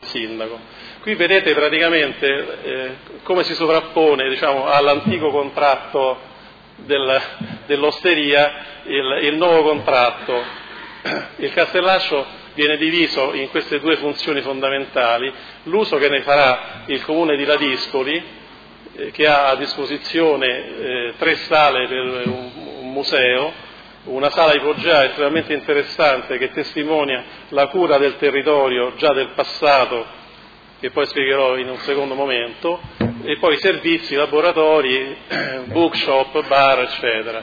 sindaco. Qui vedete praticamente come si sovrappone, diciamo, all'antico contratto dell'osteria il nuovo contratto. Il Castellaccio viene diviso in queste due funzioni fondamentali: l'uso che ne farà il comune di Ladispoli, che ha a disposizione 3 sale per un museo, una sala ipogea estremamente interessante che testimonia la cura del territorio già del passato, che poi spiegherò in un secondo momento, e poi servizi, laboratori, bookshop, bar, eccetera.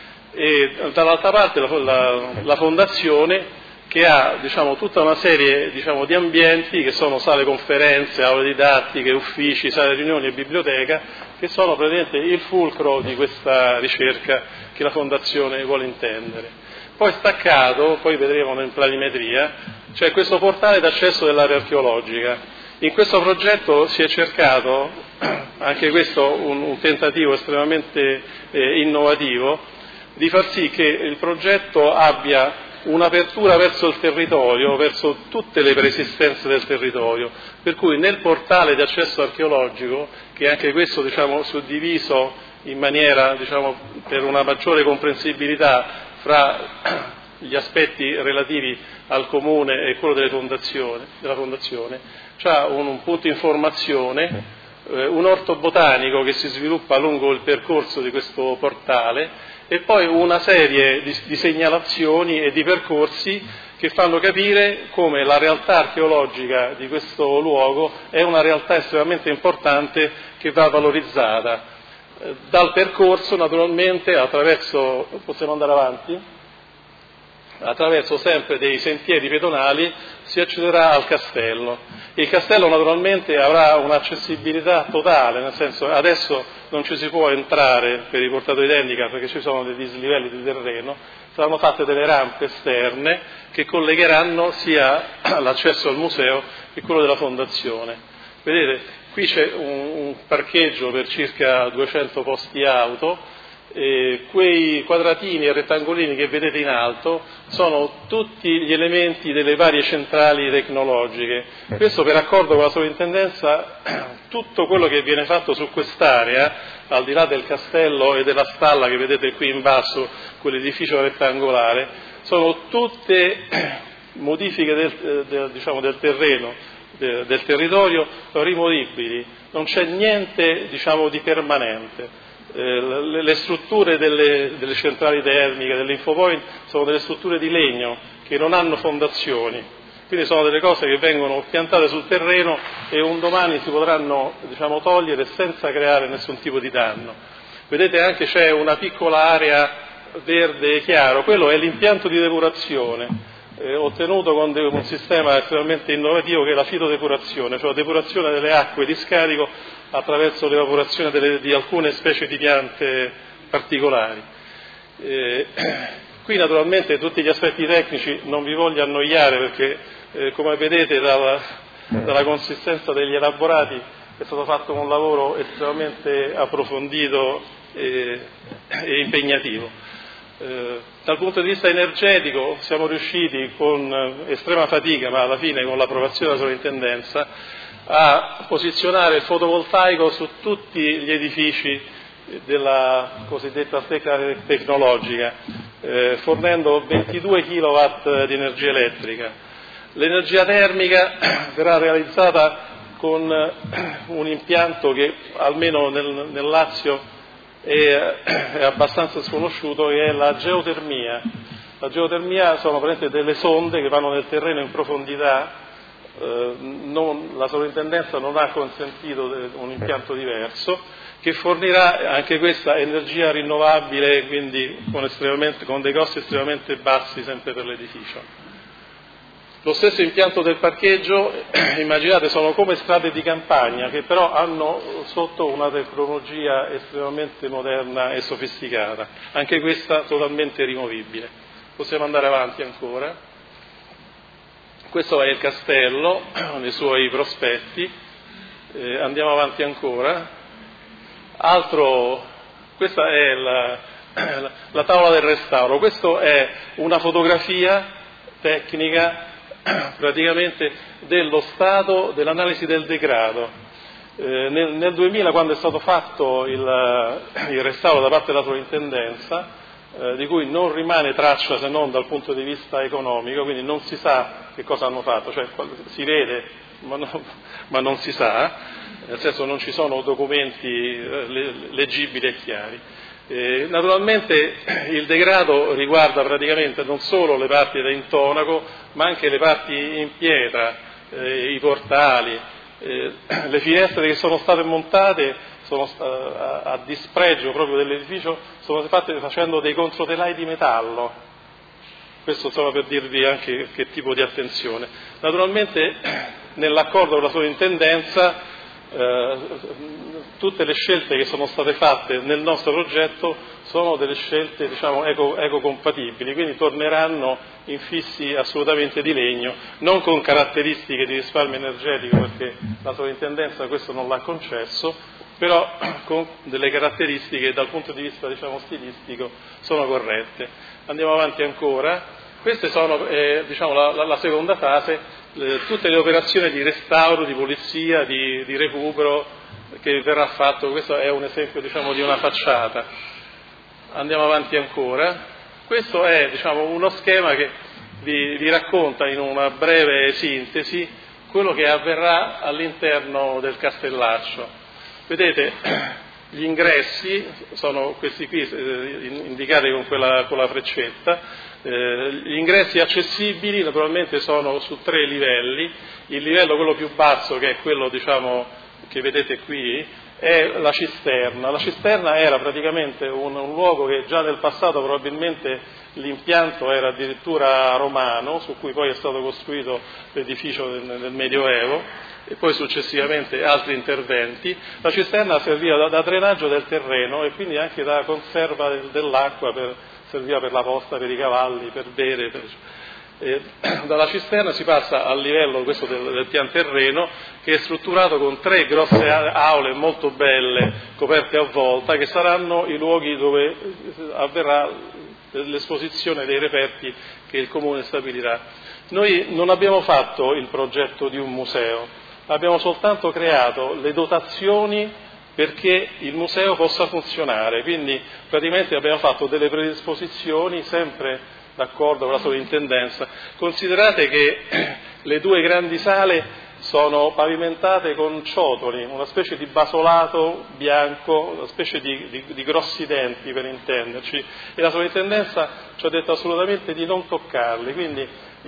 E dall'altra parte la fondazione, che ha, diciamo, tutta una serie, diciamo, di ambienti che sono sale conferenze, aule didattiche, uffici, sale riunioni e biblioteca, che sono praticamente il fulcro di questa ricerca che la fondazione vuole intendere. Poi staccato, poi vedremo in planimetria, c'è questo portale d'accesso dell'area archeologica. In questo progetto si è cercato, anche questo un tentativo estremamente innovativo, di far sì che il progetto abbia un'apertura verso il territorio, verso tutte le preesistenze del territorio, per cui nel portale di accesso archeologico, che è anche questo, diciamo, suddiviso in maniera, diciamo, per una maggiore comprensibilità fra gli aspetti relativi al comune e quello della fondazione, c'ha un punto informazione, un orto botanico che si sviluppa lungo il percorso di questo portale, e poi una serie di segnalazioni e di percorsi che fanno capire come la realtà archeologica di questo luogo è una realtà estremamente importante che va valorizzata. Dal percorso, naturalmente, possiamo andare avanti? Attraverso sempre dei sentieri pedonali si accederà al castello. Il castello naturalmente avrà un'accessibilità totale, nel senso adesso non ci si può entrare per i portatori di handicap perché ci sono dei dislivelli di terreno, saranno fatte delle rampe esterne che collegheranno sia l'accesso al museo che quello della fondazione. Vedete, qui c'è un parcheggio per circa 200 posti auto. Quei quadratini e rettangolini che vedete in alto sono tutti gli elementi delle varie centrali tecnologiche. Questo per accordo con la sovrintendenza, tutto quello che viene fatto su quest'area, al di là del castello e della stalla che vedete qui in basso, quell'edificio rettangolare, sono tutte modifiche del terreno, del territorio rimovibili, non c'è niente, diciamo, di permanente. Le strutture delle centrali termiche, dell'infopoint, sono delle strutture di legno che non hanno fondazioni, quindi sono delle cose che vengono piantate sul terreno e un domani si potranno, diciamo, togliere senza creare nessun tipo di danno. Vedete, anche c'è una piccola area verde chiaro, quello è l'impianto di depurazione ottenuto con un sistema estremamente innovativo che è la fitodepurazione, cioè la depurazione delle acque di scarico attraverso l'evaporazione di alcune specie di piante particolari. Qui naturalmente tutti gli aspetti tecnici non vi voglio annoiare perché come vedete dalla consistenza degli elaborati è stato fatto un lavoro estremamente approfondito e impegnativo. Dal punto di vista energetico siamo riusciti con estrema fatica, ma alla fine con l'approvazione della sovrintendenza, a posizionare il fotovoltaico su tutti gli edifici della cosiddetta tecnologica, fornendo 22 kW di energia elettrica. L'energia termica verrà realizzata con un impianto che almeno nel Lazio è abbastanza sconosciuto, che è la geotermia. La geotermia sono praticamente delle sonde che vanno nel terreno in profondità. La sovrintendenza non ha consentito un impianto diverso che fornirà anche questa energia rinnovabile, quindi con dei costi estremamente bassi sempre per l'edificio. Lo stesso impianto del parcheggio, immaginate, sono come strade di campagna che però hanno sotto una tecnologia estremamente moderna e sofisticata, anche questa totalmente rimovibile. Possiamo andare avanti ancora. Questo è il castello, nei suoi prospetti, andiamo avanti ancora. Questa è la tavola del restauro, questa è una fotografia tecnica praticamente dello stato dell'analisi del degrado. Nel 2000, quando è stato fatto il restauro da parte della sovrintendenza, di cui non rimane traccia se non dal punto di vista economico, quindi non si sa che cosa hanno fatto, cioè si vede ma non si sa, nel senso non ci sono documenti leggibili e chiari. Naturalmente il degrado riguarda praticamente non solo le parti da intonaco, ma anche le parti in pietra, i portali, le finestre che sono state montate a dispregio proprio dell'edificio, sono fatte facendo dei controtelai di metallo. Questo solo per dirvi anche che tipo di attenzione. Naturalmente nell'accordo con la sovrintendenza tutte le scelte che sono state fatte nel nostro progetto sono delle scelte, diciamo, ecocompatibili, quindi torneranno infissi assolutamente di legno, non con caratteristiche di risparmio energetico, perché la sovrintendenza questo non l'ha concesso, però con delle caratteristiche dal punto di vista, diciamo, stilistico sono corrette. Andiamo avanti ancora. Queste sono diciamo, la seconda fase, tutte le operazioni di restauro, di pulizia, di recupero che verrà fatto. Questo è un esempio, diciamo, di una facciata. Andiamo avanti ancora. Questo è, diciamo, uno schema che vi racconta in una breve sintesi quello che avverrà all'interno del Castellaccio. Vedete, gli ingressi sono questi qui, indicati con la freccetta. Gli ingressi accessibili naturalmente sono su 3 livelli. Il livello, quello più basso, che è quello, diciamo, che vedete qui, è la cisterna. La cisterna era praticamente un luogo che già nel passato probabilmente l'impianto era addirittura romano, su cui poi è stato costruito l'edificio nel Medioevo e poi successivamente altri interventi. La cisterna serviva da drenaggio del terreno e quindi anche da conserva dell'acqua, serviva per la posta, per i cavalli, per bere. Dalla cisterna si passa al livello questo del pian terreno, che è strutturato con 3 grosse aule molto belle, coperte a volta, che saranno i luoghi dove avverrà l'esposizione dei reperti che il Comune stabilirà. Noi non abbiamo fatto il progetto di un museo, abbiamo soltanto creato le dotazioni perché il museo possa funzionare, quindi praticamente abbiamo fatto delle predisposizioni sempre d'accordo con la sovrintendenza. Considerate che le 2 grandi sale sono pavimentate con ciotoli, una specie di basolato bianco, una specie di grossi denti per intenderci, e la sovrintendenza ci ha detto assolutamente di non toccarli, quindi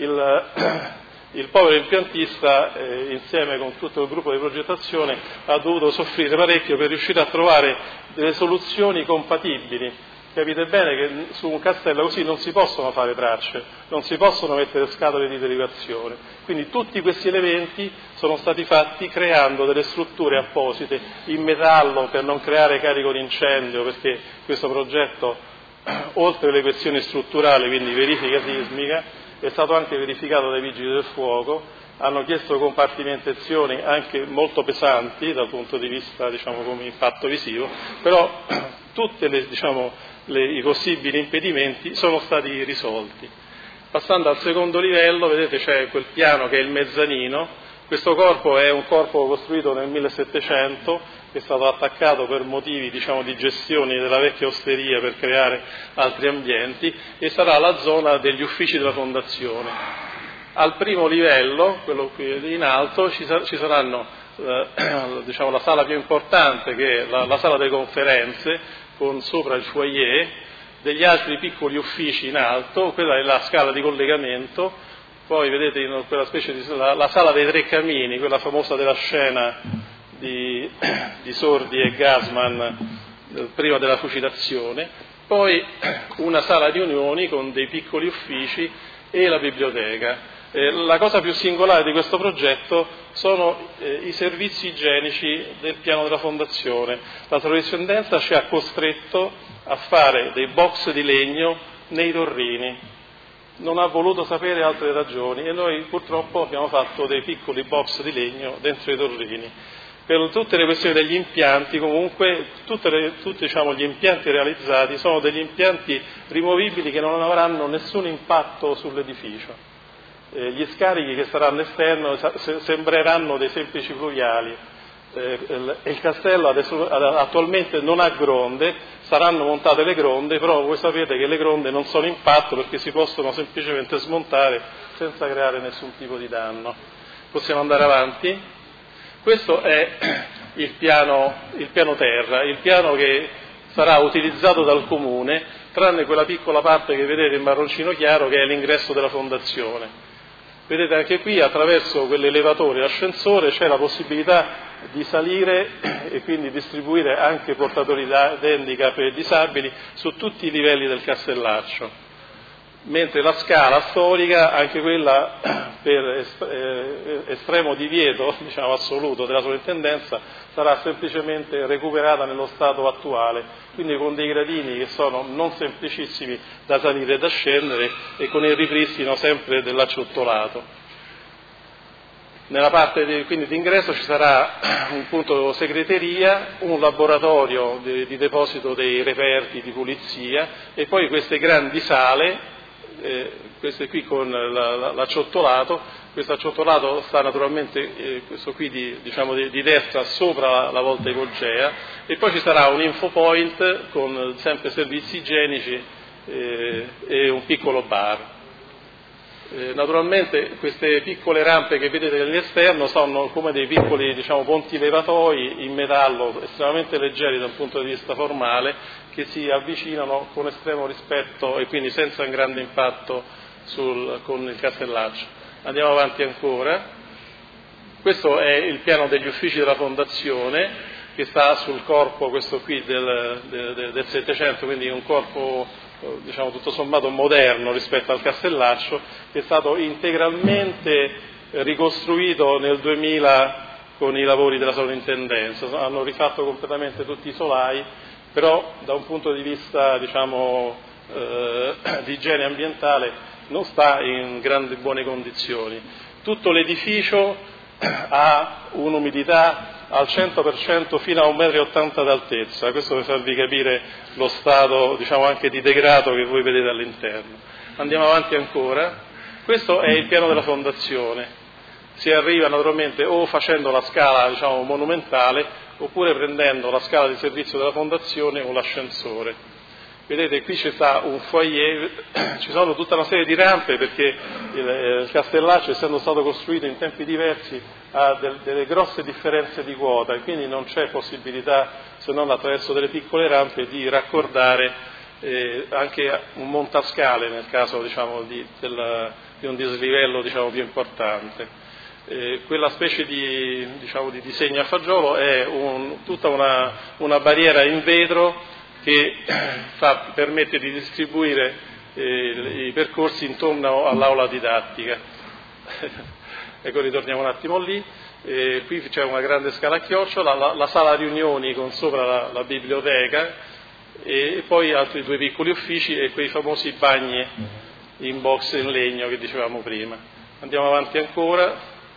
il povero impiantista, insieme con tutto il gruppo di progettazione, ha dovuto soffrire parecchio per riuscire a trovare delle soluzioni compatibili. Capite bene che su un castello così non si possono fare tracce, non si possono mettere scatole di derivazione, quindi tutti questi elementi sono stati fatti creando delle strutture apposite in metallo per non creare carico d'incendio, perché questo progetto, oltre alle questioni strutturali, quindi verifica sismica, è stato anche verificato dai vigili del fuoco, hanno chiesto compartimentazioni anche molto pesanti dal punto di vista, diciamo, come impatto visivo, però tutti i possibili impedimenti sono stati risolti. Passando al secondo livello, vedete c'è quel piano che è il mezzanino. Questo corpo è un corpo costruito nel 1700, che è stato attaccato per motivi, diciamo, di gestione della vecchia osteria per creare altri ambienti, e sarà la zona degli uffici della fondazione. Al primo livello, quello qui in alto, ci saranno diciamo, la sala più importante, che è la sala delle conferenze, con sopra il foyer, degli altri piccoli uffici in alto, quella è la scala di collegamento, poi vedete in quella specie di la sala dei 3 camini, quella famosa della scena di Sordi e Gassman prima della fucilazione, poi una sala di unioni con dei piccoli uffici e la biblioteca. La cosa più singolare di questo progetto sono i servizi igienici del piano della fondazione. La sovrintendenza ci ha costretto a fare dei box di legno nei torrini, non ha voluto sapere altre ragioni e noi purtroppo abbiamo fatto dei piccoli box di legno dentro i torrini. Per tutte le questioni degli impianti, comunque, tutti diciamo, gli impianti realizzati sono degli impianti rimovibili che non avranno nessun impatto sull'edificio. Gli scarichi che saranno esterno sembreranno dei semplici fluviali. Il castello attualmente non ha gronde, saranno montate le gronde, però voi sapete che le gronde non sono impatto perché si possono semplicemente smontare senza creare nessun tipo di danno. Possiamo andare avanti? Questo è il piano terra, il piano che sarà utilizzato dal comune, tranne quella piccola parte che vedete in marroncino chiaro che è l'ingresso della fondazione. Vedete anche qui attraverso quell'elevatore e l'ascensore c'è la possibilità di salire e quindi distribuire anche portatori di handicap e disabili su tutti i livelli del castellaccio. Mentre la scala storica, anche quella per estremo divieto, diciamo assoluto della sovrintendenza, sarà semplicemente recuperata nello stato attuale, quindi con dei gradini che sono non semplicissimi da salire e da scendere e con il ripristino sempre dell'acciottolato. Nella parte quindi d'ingresso ci sarà un punto segreteria, un laboratorio di deposito dei reperti di pulizia e poi queste grandi sale, queste qui con l'acciottolato. Questo acciottolato sta naturalmente, questo qui di destra sopra la volta ipogea, e poi ci sarà un infopoint con sempre servizi igienici e un piccolo bar. Naturalmente queste piccole rampe che vedete all'esterno sono come dei piccoli ponti levatoi in metallo estremamente leggeri da un punto di vista formale, che si avvicinano con estremo rispetto e quindi senza un grande impatto con il castellaccio. Andiamo avanti ancora. Questo è il piano degli uffici della fondazione, che sta sul corpo questo qui del Settecento, quindi un corpo tutto sommato moderno rispetto al castellaccio, che è stato integralmente ricostruito nel 2000 con i lavori della sovrintendenza. Hanno rifatto completamente tutti i solai, però da un punto di vista di igiene ambientale non sta in grandi buone condizioni. Tutto l'edificio ha un'umidità al 100% fino a 1,80 m d'altezza, questo per farvi capire lo stato anche di degrado che voi vedete all'interno. Andiamo avanti ancora. Questo è il piano della fondazione. Si arriva naturalmente o facendo la scala monumentale oppure prendendo la scala di servizio della fondazione o l'ascensore. Vedete, qui ci sta un foyer, ci sono tutta una serie di rampe perché il castellaccio, essendo stato costruito in tempi diversi, ha delle grosse differenze di quota e quindi non c'è possibilità, se non attraverso delle piccole rampe, di raccordare anche un montascale nel caso di un dislivello più importante. Quella specie di disegno a fagiolo è tutta una barriera in vetro che permette di distribuire i percorsi intorno all'aula didattica. Ecco, ritorniamo un attimo lì. Qui c'è una grande scala a chiocciola, la sala riunioni con sopra la biblioteca e poi altri due piccoli uffici e quei famosi bagni in box in legno che dicevamo prima. Andiamo avanti ancora.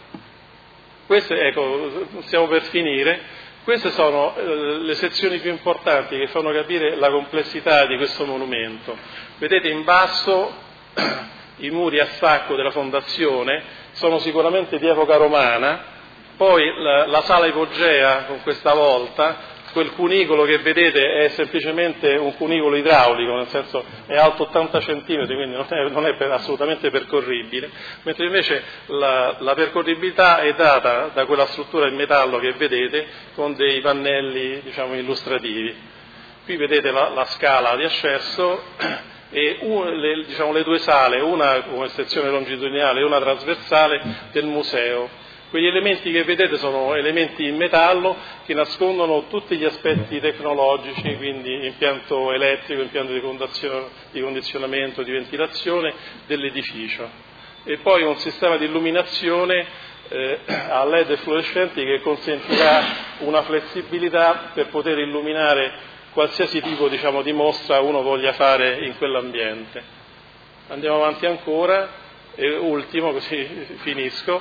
Queste, stiamo per finire. Queste sono le sezioni più importanti che fanno capire la complessità di questo monumento. Vedete in basso i muri a sacco della fondazione sono sicuramente di epoca romana, poi la sala ipogea con questa volta, quel cunicolo che vedete è semplicemente un cunicolo idraulico, nel senso è alto 80 cm, quindi non è assolutamente percorribile, mentre invece la percorribilità è data da quella struttura in metallo che vedete con dei pannelli illustrativi. Qui vedete la scala di accesso e le due sale, una come sezione longitudinale e una trasversale del museo. Quegli elementi che vedete sono elementi in metallo che nascondono tutti gli aspetti tecnologici, quindi impianto elettrico, impianto di condizionamento, di ventilazione dell'edificio. E poi un sistema di illuminazione a LED fluorescenti che consentirà una flessibilità per poter illuminare qualsiasi tipo di mostra uno voglia fare in quell'ambiente. Andiamo avanti ancora, e ultimo, così finisco.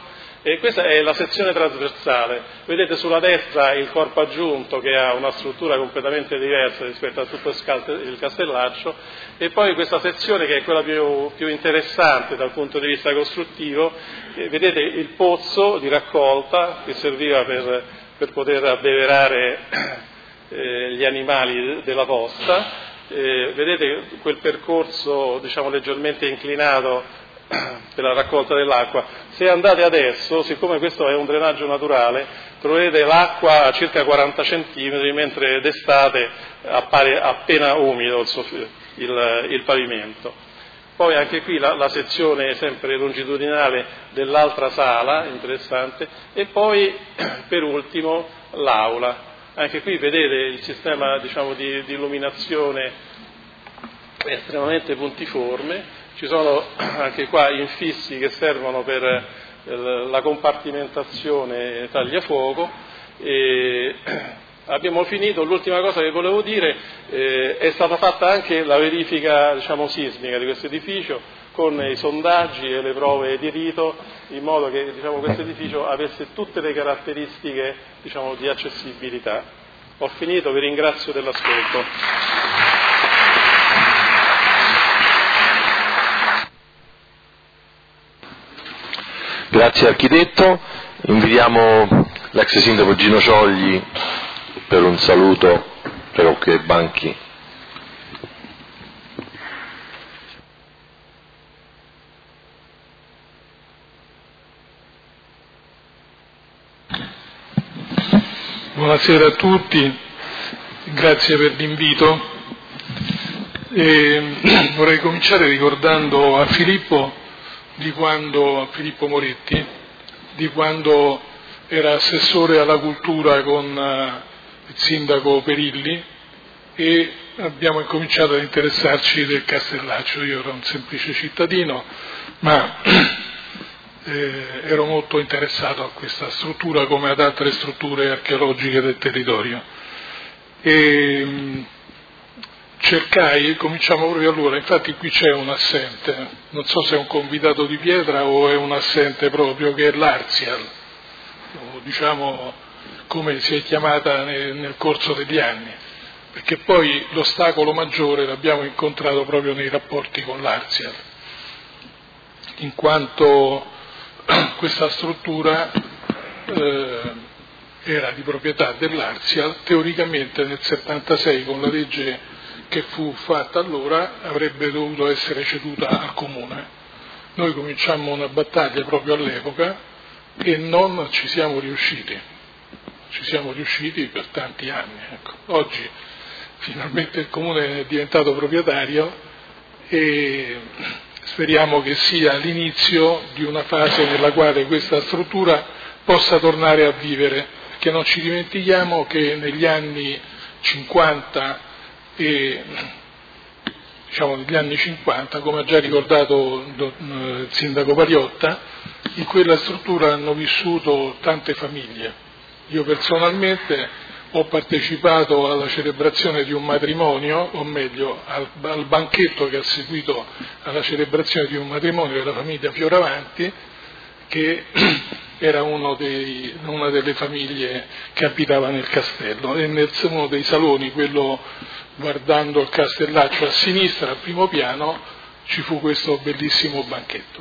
E questa è la sezione trasversale. Vedete sulla destra il corpo aggiunto che ha una struttura completamente diversa rispetto a tutto il castellaccio, e poi questa sezione che è quella più interessante dal punto di vista costruttivo. Vedete il pozzo di raccolta che serviva per poter abbeverare gli animali della posta. Vedete quel percorso, diciamo, leggermente inclinato per la raccolta dell'acqua. Se andate adesso, siccome questo è un drenaggio naturale, troverete l'acqua a circa 40 centimetri, mentre d'estate appare appena umido il pavimento. Poi anche qui la sezione sempre longitudinale dell'altra sala, interessante, e poi per ultimo l'aula. Anche qui vedete il sistema, diciamo, di illuminazione estremamente puntiforme. Ci sono anche qua infissi che servono per la compartimentazione tagliafuoco. E abbiamo finito. L'ultima cosa che volevo dire, è stata fatta anche la verifica, diciamo, sismica di questo edificio con i sondaggi e le prove di rito, in modo che, diciamo, questo edificio avesse tutte le caratteristiche, diciamo, di accessibilità. Ho finito, vi ringrazio dell'ascolto. Grazie architetto, invitiamo l'ex sindaco Gino Ciogli per un saluto, prego che banchi. Buonasera a tutti, grazie per l'invito. Vorrei cominciare ricordando a Filippo Moretti, di quando era assessore alla cultura con il sindaco Perilli, e abbiamo incominciato ad interessarci del Castellaccio. Io ero un semplice cittadino, ma ero molto interessato a questa struttura come ad altre strutture archeologiche del territorio. Cominciamo proprio allora, infatti qui c'è un assente, non so se è un convitato di pietra o è un assente proprio, che è l'Arzial, o diciamo come si è chiamata nel corso degli anni, perché poi l'ostacolo maggiore l'abbiamo incontrato proprio nei rapporti con l'Arzial, in quanto questa struttura era di proprietà dell'Arzial. Teoricamente nel 76, con la legge che fu fatta allora, avrebbe dovuto essere ceduta al comune. Noi cominciammo una battaglia proprio all'epoca e non ci siamo riusciti per tanti anni. Ecco. Oggi finalmente il comune è diventato proprietario e speriamo che sia l'inizio di una fase nella quale questa struttura possa tornare a vivere, perché non ci dimentichiamo che negli anni 50 negli anni 50, come ha già ricordato il sindaco Pariotta, in quella struttura hanno vissuto tante famiglie. Io personalmente ho partecipato alla celebrazione di un matrimonio, o meglio al banchetto che ha seguito alla celebrazione di un matrimonio della famiglia Fioravanti, che era una delle famiglie che abitava nel castello, e nel uno dei saloni, quello guardando il castellaccio a sinistra, al primo piano, ci fu questo bellissimo banchetto.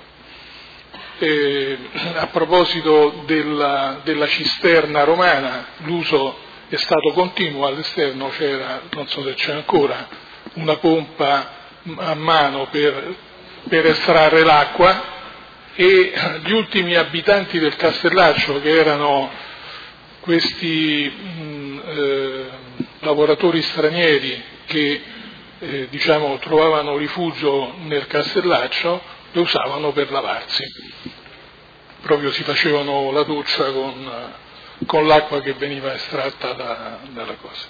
A proposito della cisterna romana, l'uso è stato continuo. All'esterno c'era, non so se c'è ancora, una pompa a mano per estrarre l'acqua, e gli ultimi abitanti del castellaccio, che erano questi lavoratori stranieri che trovavano rifugio nel castellaccio, le usavano per lavarsi. Proprio si facevano la doccia con l'acqua che veniva estratta dalla cosa.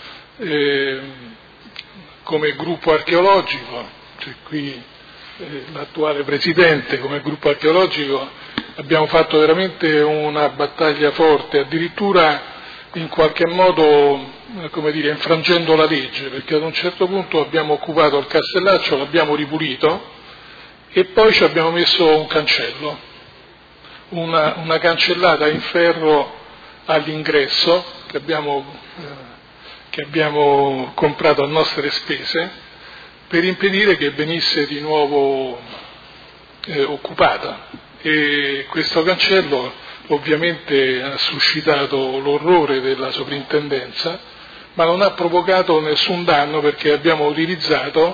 Come gruppo archeologico, c'è qui l'attuale presidente, come gruppo archeologico abbiamo fatto veramente una battaglia forte, addirittura in qualche modo, infrangendo la legge, perché ad un certo punto abbiamo occupato il castellaccio, l'abbiamo ripulito e poi ci abbiamo messo un una cancellata in ferro all'ingresso che abbiamo comprato a nostre spese per impedire che venisse di nuovo occupata, e questo cancello ovviamente ha suscitato l'orrore della soprintendenza, ma non ha provocato nessun danno perché abbiamo utilizzato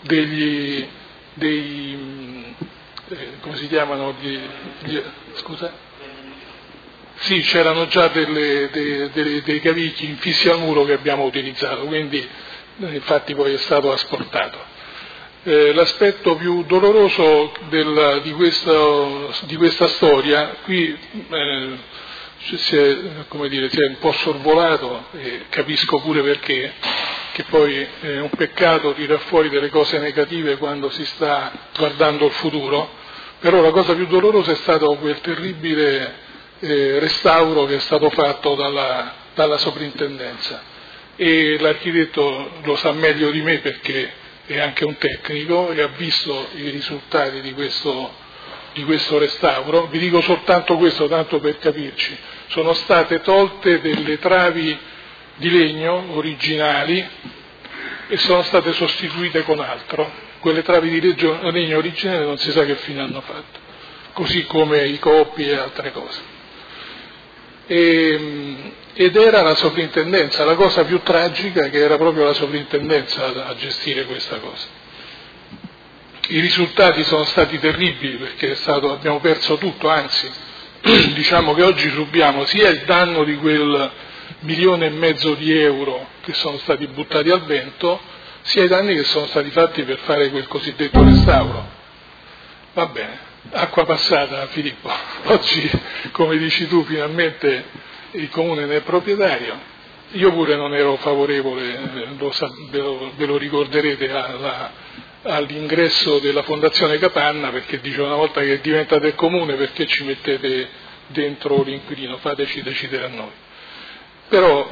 come si chiamano? Scusa? Sì, c'erano già dei cavigli infissi al muro che abbiamo utilizzato, quindi infatti poi è stato asportato. L'aspetto più doloroso di questa storia, qui si è un po' sorvolato, e capisco pure perché, che poi è un peccato tirar fuori delle cose negative quando si sta guardando il futuro, però la cosa più dolorosa è stato quel terribile restauro che è stato fatto dalla soprintendenza, e l'architetto lo sa meglio di me perché è anche un tecnico e ha visto i risultati di questo restauro. Vi dico soltanto questo, tanto per capirci: sono state tolte delle travi di legno originali e sono state sostituite con altro. Quelle travi di legno originali non si sa che fine hanno fatto, così come i coppi e altre cose. Ed era la soprintendenza, la cosa più tragica, che era proprio la soprintendenza a gestire questa cosa. I risultati sono stati terribili perché abbiamo perso tutto, anzi diciamo che oggi subiamo sia il danno di quel 1,5 milioni di euro che sono stati buttati al vento, sia i danni che sono stati fatti per fare quel cosiddetto restauro. Va bene. Acqua passata, Filippo. Oggi, come dici tu, finalmente il Comune ne è proprietario. Io pure non ero favorevole, ve lo ricorderete, all'ingresso della Fondazione Capanna, perché dice: una volta che diventa del Comune, perché ci mettete dentro l'inquilino? Fateci decidere a noi. Però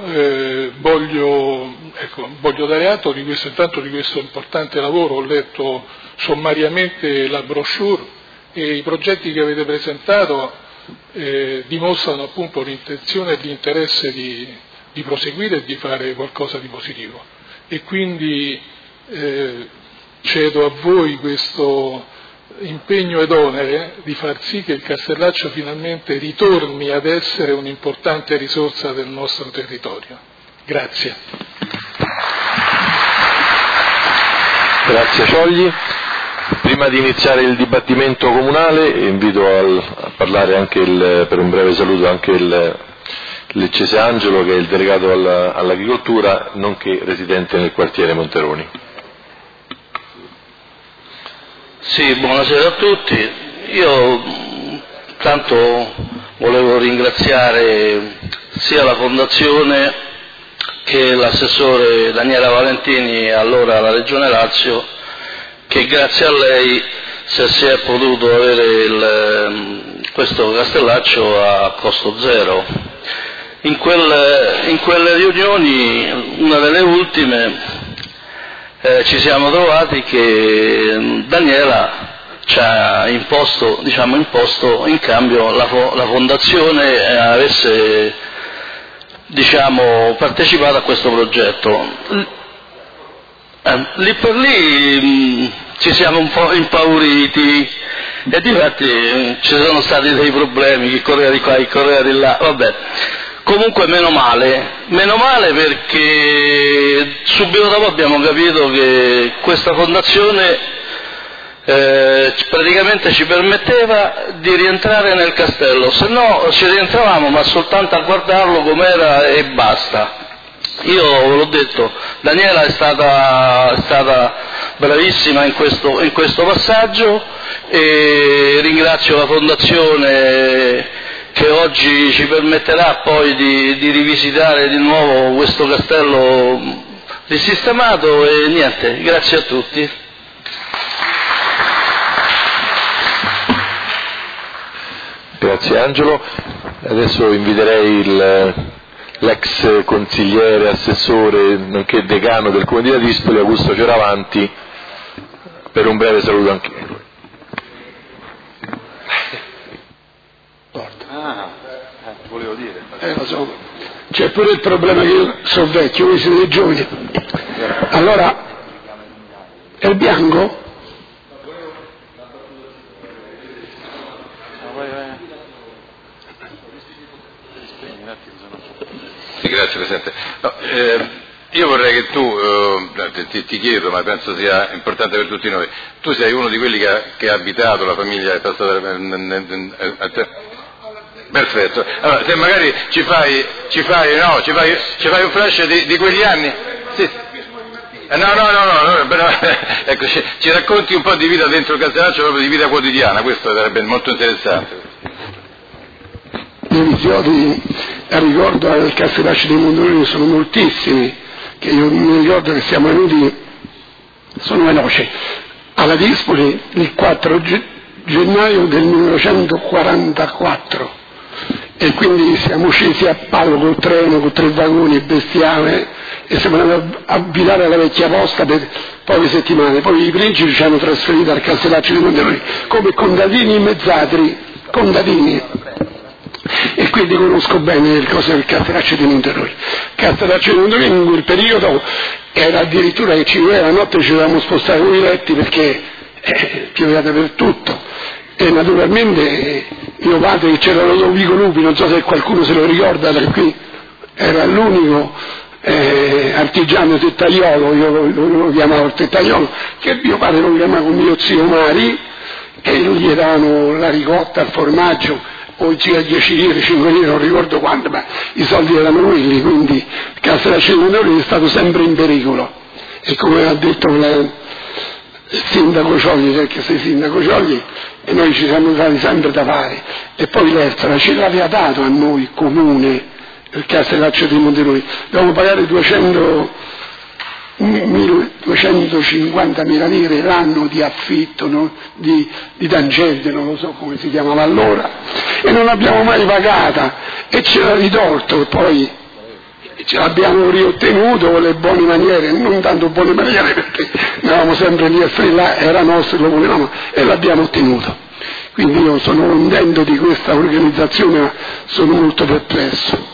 voglio dare atto di questo, intanto, di questo importante lavoro. Ho letto sommariamente la brochure e i progetti che avete presentato dimostrano appunto l'intenzione e l'interesse di proseguire e di fare qualcosa di positivo, e quindi cedo a voi questo impegno ed onere di far sì che il Castellaccio finalmente ritorni ad essere un'importante risorsa del nostro territorio. Grazie. Grazie Ciogli. Prima di iniziare il dibattimento comunale invito a parlare anche per un breve saluto anche il Leccese Angelo, che è il delegato all'agricoltura, nonché residente nel quartiere Monteroni. Sì, buonasera a tutti. Io tanto volevo ringraziare sia la Fondazione che l'assessore Daniela Valentini e allora la Regione Lazio, che grazie a lei si è potuto avere questo Castellaccio a costo zero. In quelle riunioni, una delle ultime, ci siamo trovati che Daniela ci ha imposto in cambio la Fondazione avesse partecipato a questo progetto. Lì per lì ci siamo un po' impauriti e difatti ci sono stati dei problemi, chi correva di qua, chi correva di là, vabbè. Comunque meno male perché subito dopo abbiamo capito che questa fondazione praticamente ci permetteva di rientrare nel castello, se no ci rientravamo ma soltanto a guardarlo com'era e basta. Io l'ho detto, Daniela è stata bravissima in questo passaggio, e ringrazio la Fondazione che oggi ci permetterà poi di rivisitare di nuovo questo castello risistemato, e niente, grazie a tutti. Grazie Angelo. Adesso inviterei l'ex consigliere, assessore, nonché decano del Comune di Ladispoli, Augusto Fioravanti, per un breve saluto anche lui. volevo dire. Lo so. C'è pure il problema che io sono vecchio, voi siete giovani. Allora, è il bianco? Sì, grazie Presidente. No, io vorrei che tu, ti chiedo, ma penso sia importante per tutti noi, tu sei uno di quelli che ha abitato la famiglia, è passata perfetto. Allora, se magari ci fai un flash di quegli anni? Sì. No, però, ecco, ci racconti un po' di vita dentro il Castellaccio, proprio di vita quotidiana, questo sarebbe molto interessante. Gli episodi a ricordo del Castellaccio dei Mondolini sono moltissimi, che io mi ricordo che siamo venuti, sono veloce, alla Dispoli il 4 gennaio del 1944 e quindi siamo scesi a Palo col treno, con 3 vagoni bestiame e siamo andati a abitare alla vecchia posta per poche settimane, poi i principi ci hanno trasferito al Castellaccio dei Mondolini come contadini mezzadri, contadini. E quindi conosco bene le cose del Castellaccio di Monteroi. Castellaccio di Monteroi in quel periodo era addirittura che ci voleva, la notte ci dovevamo spostare con i letti perché pioveva dappertutto e naturalmente mio padre, che c'era Lodovico Lupi, non so se qualcuno se lo ricorda, perché qui era l'unico artigiano tettaiolo, io lo chiamavo il tettaiolo, che mio padre lo chiamava con mio zio Mari e gli davano la ricotta, il formaggio, o a 10 lire, 5 lire, non ricordo quanto, ma i soldi erano quelli, quindi il Castellaccio dei Mondolini è stato sempre in pericolo. E come ha detto il sindaco Ciogli, perché sei sindaco Ciogli, e noi ci siamo dati sempre da fare. E poi l'Ersera ce l'aveva dato a noi, comune, il Castellaccio dei Mondolini. Dovevamo pagare 250.000 lire l'anno di affitto, no? di tangente, non lo so come si chiamava allora, e non l'abbiamo mai pagata e ce l'ha ritolto e poi ce l'abbiamo riottenuto con le buone maniere, non tanto buone maniere perché eravamo sempre lì a strillare, era nostro, lo volevamo e l'abbiamo ottenuto. Quindi io sono contento di questa organizzazione, ma sono molto perplesso.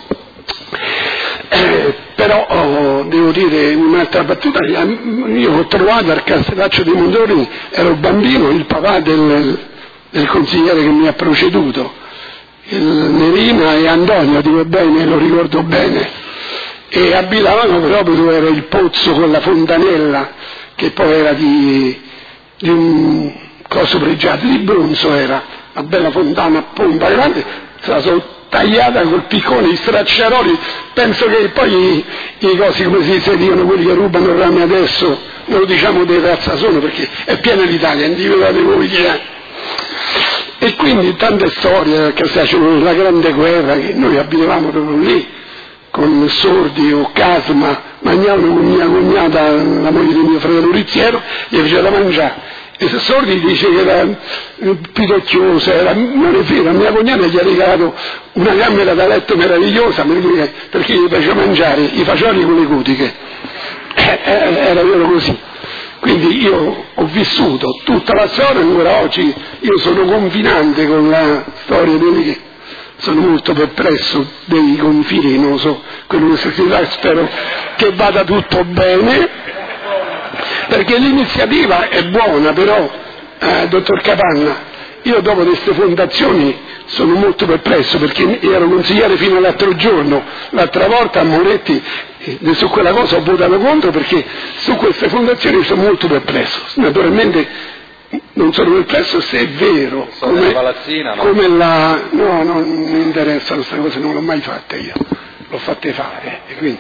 Però devo dire un'altra battuta, io ho trovato al Castellaccio dei Mondolini, ero bambino, il papà del consigliere che mi ha preceduto, Nerina e Antonio, dico bene, lo ricordo bene, e abitavano proprio dove era il pozzo con la fontanella, che poi era di un coso pregiato, di bronzo era, una bella fontana a pompa grande, se la sono tagliata col piccone, i stracciaroli, penso che poi i cosi, come si dicono, quelli che rubano rame adesso, non lo diciamo dei razza sono perché è piena l'Italia, individuate voi chi è. E quindi tante storie, che facevano la grande guerra, che noi abitavamo proprio lì, con Sordi o Casma, mangiavano con mia cognata, la moglie di mio fratello Rizziero, gli faceva da mangiare. E se Sordi dice che era pidocchiosa, non è vero, mia cognata gli ha regalato una camera da letto meravigliosa perché gli faceva mangiare i fagioli con le cutiche, era vero così. Quindi io ho vissuto tutta la storia, ancora oggi io sono confinante con la storia dei, sono molto perplesso dei confini, non lo so, quello che si fa, spero che vada tutto bene, perché l'iniziativa è buona, però, dottor Capanna, io dopo queste fondazioni sono molto perplesso, perché ero consigliere fino all'altro giorno, l'altra volta a Moretti, su quella cosa ho votato contro, perché su queste fondazioni sono molto perplesso. Naturalmente non sono perplesso se è vero, come la... No, non mi interessano queste cose, non l'ho mai fatte io, l'ho fatte fare, e quindi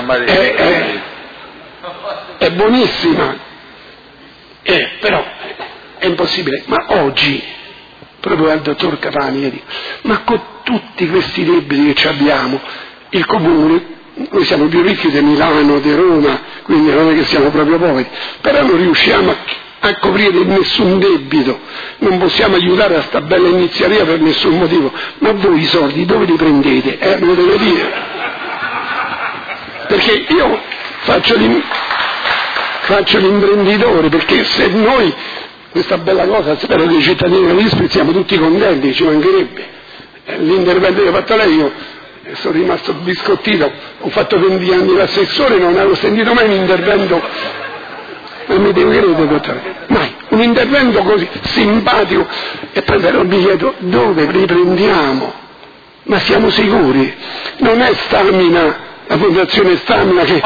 è buonissima, però è impossibile. Ma oggi, proprio al dottor Capani, ma con tutti questi debiti che abbiamo, il comune, noi siamo più ricchi di Milano, di Roma, quindi non è che siamo proprio poveri, però non riusciamo a coprire nessun debito, non possiamo aiutare a sta bella iniziativa per nessun motivo. Ma voi i soldi dove li prendete? Me lo deve dire, perché io faccio l'imprenditore, perché se noi questa bella cosa, spero che i cittadini dell'Ispri siamo tutti contenti, ci mancherebbe, l'intervento che ha fatto lei, io sono rimasto biscottito, ho fatto 20 anni l'assessore, non avevo sentito mai un intervento, non mi devo credere, dottore, mai, un intervento così simpatico, e poi però mi chiedo dove riprendiamo, ma siamo sicuri? Non è Stamina, la fondazione Stamina che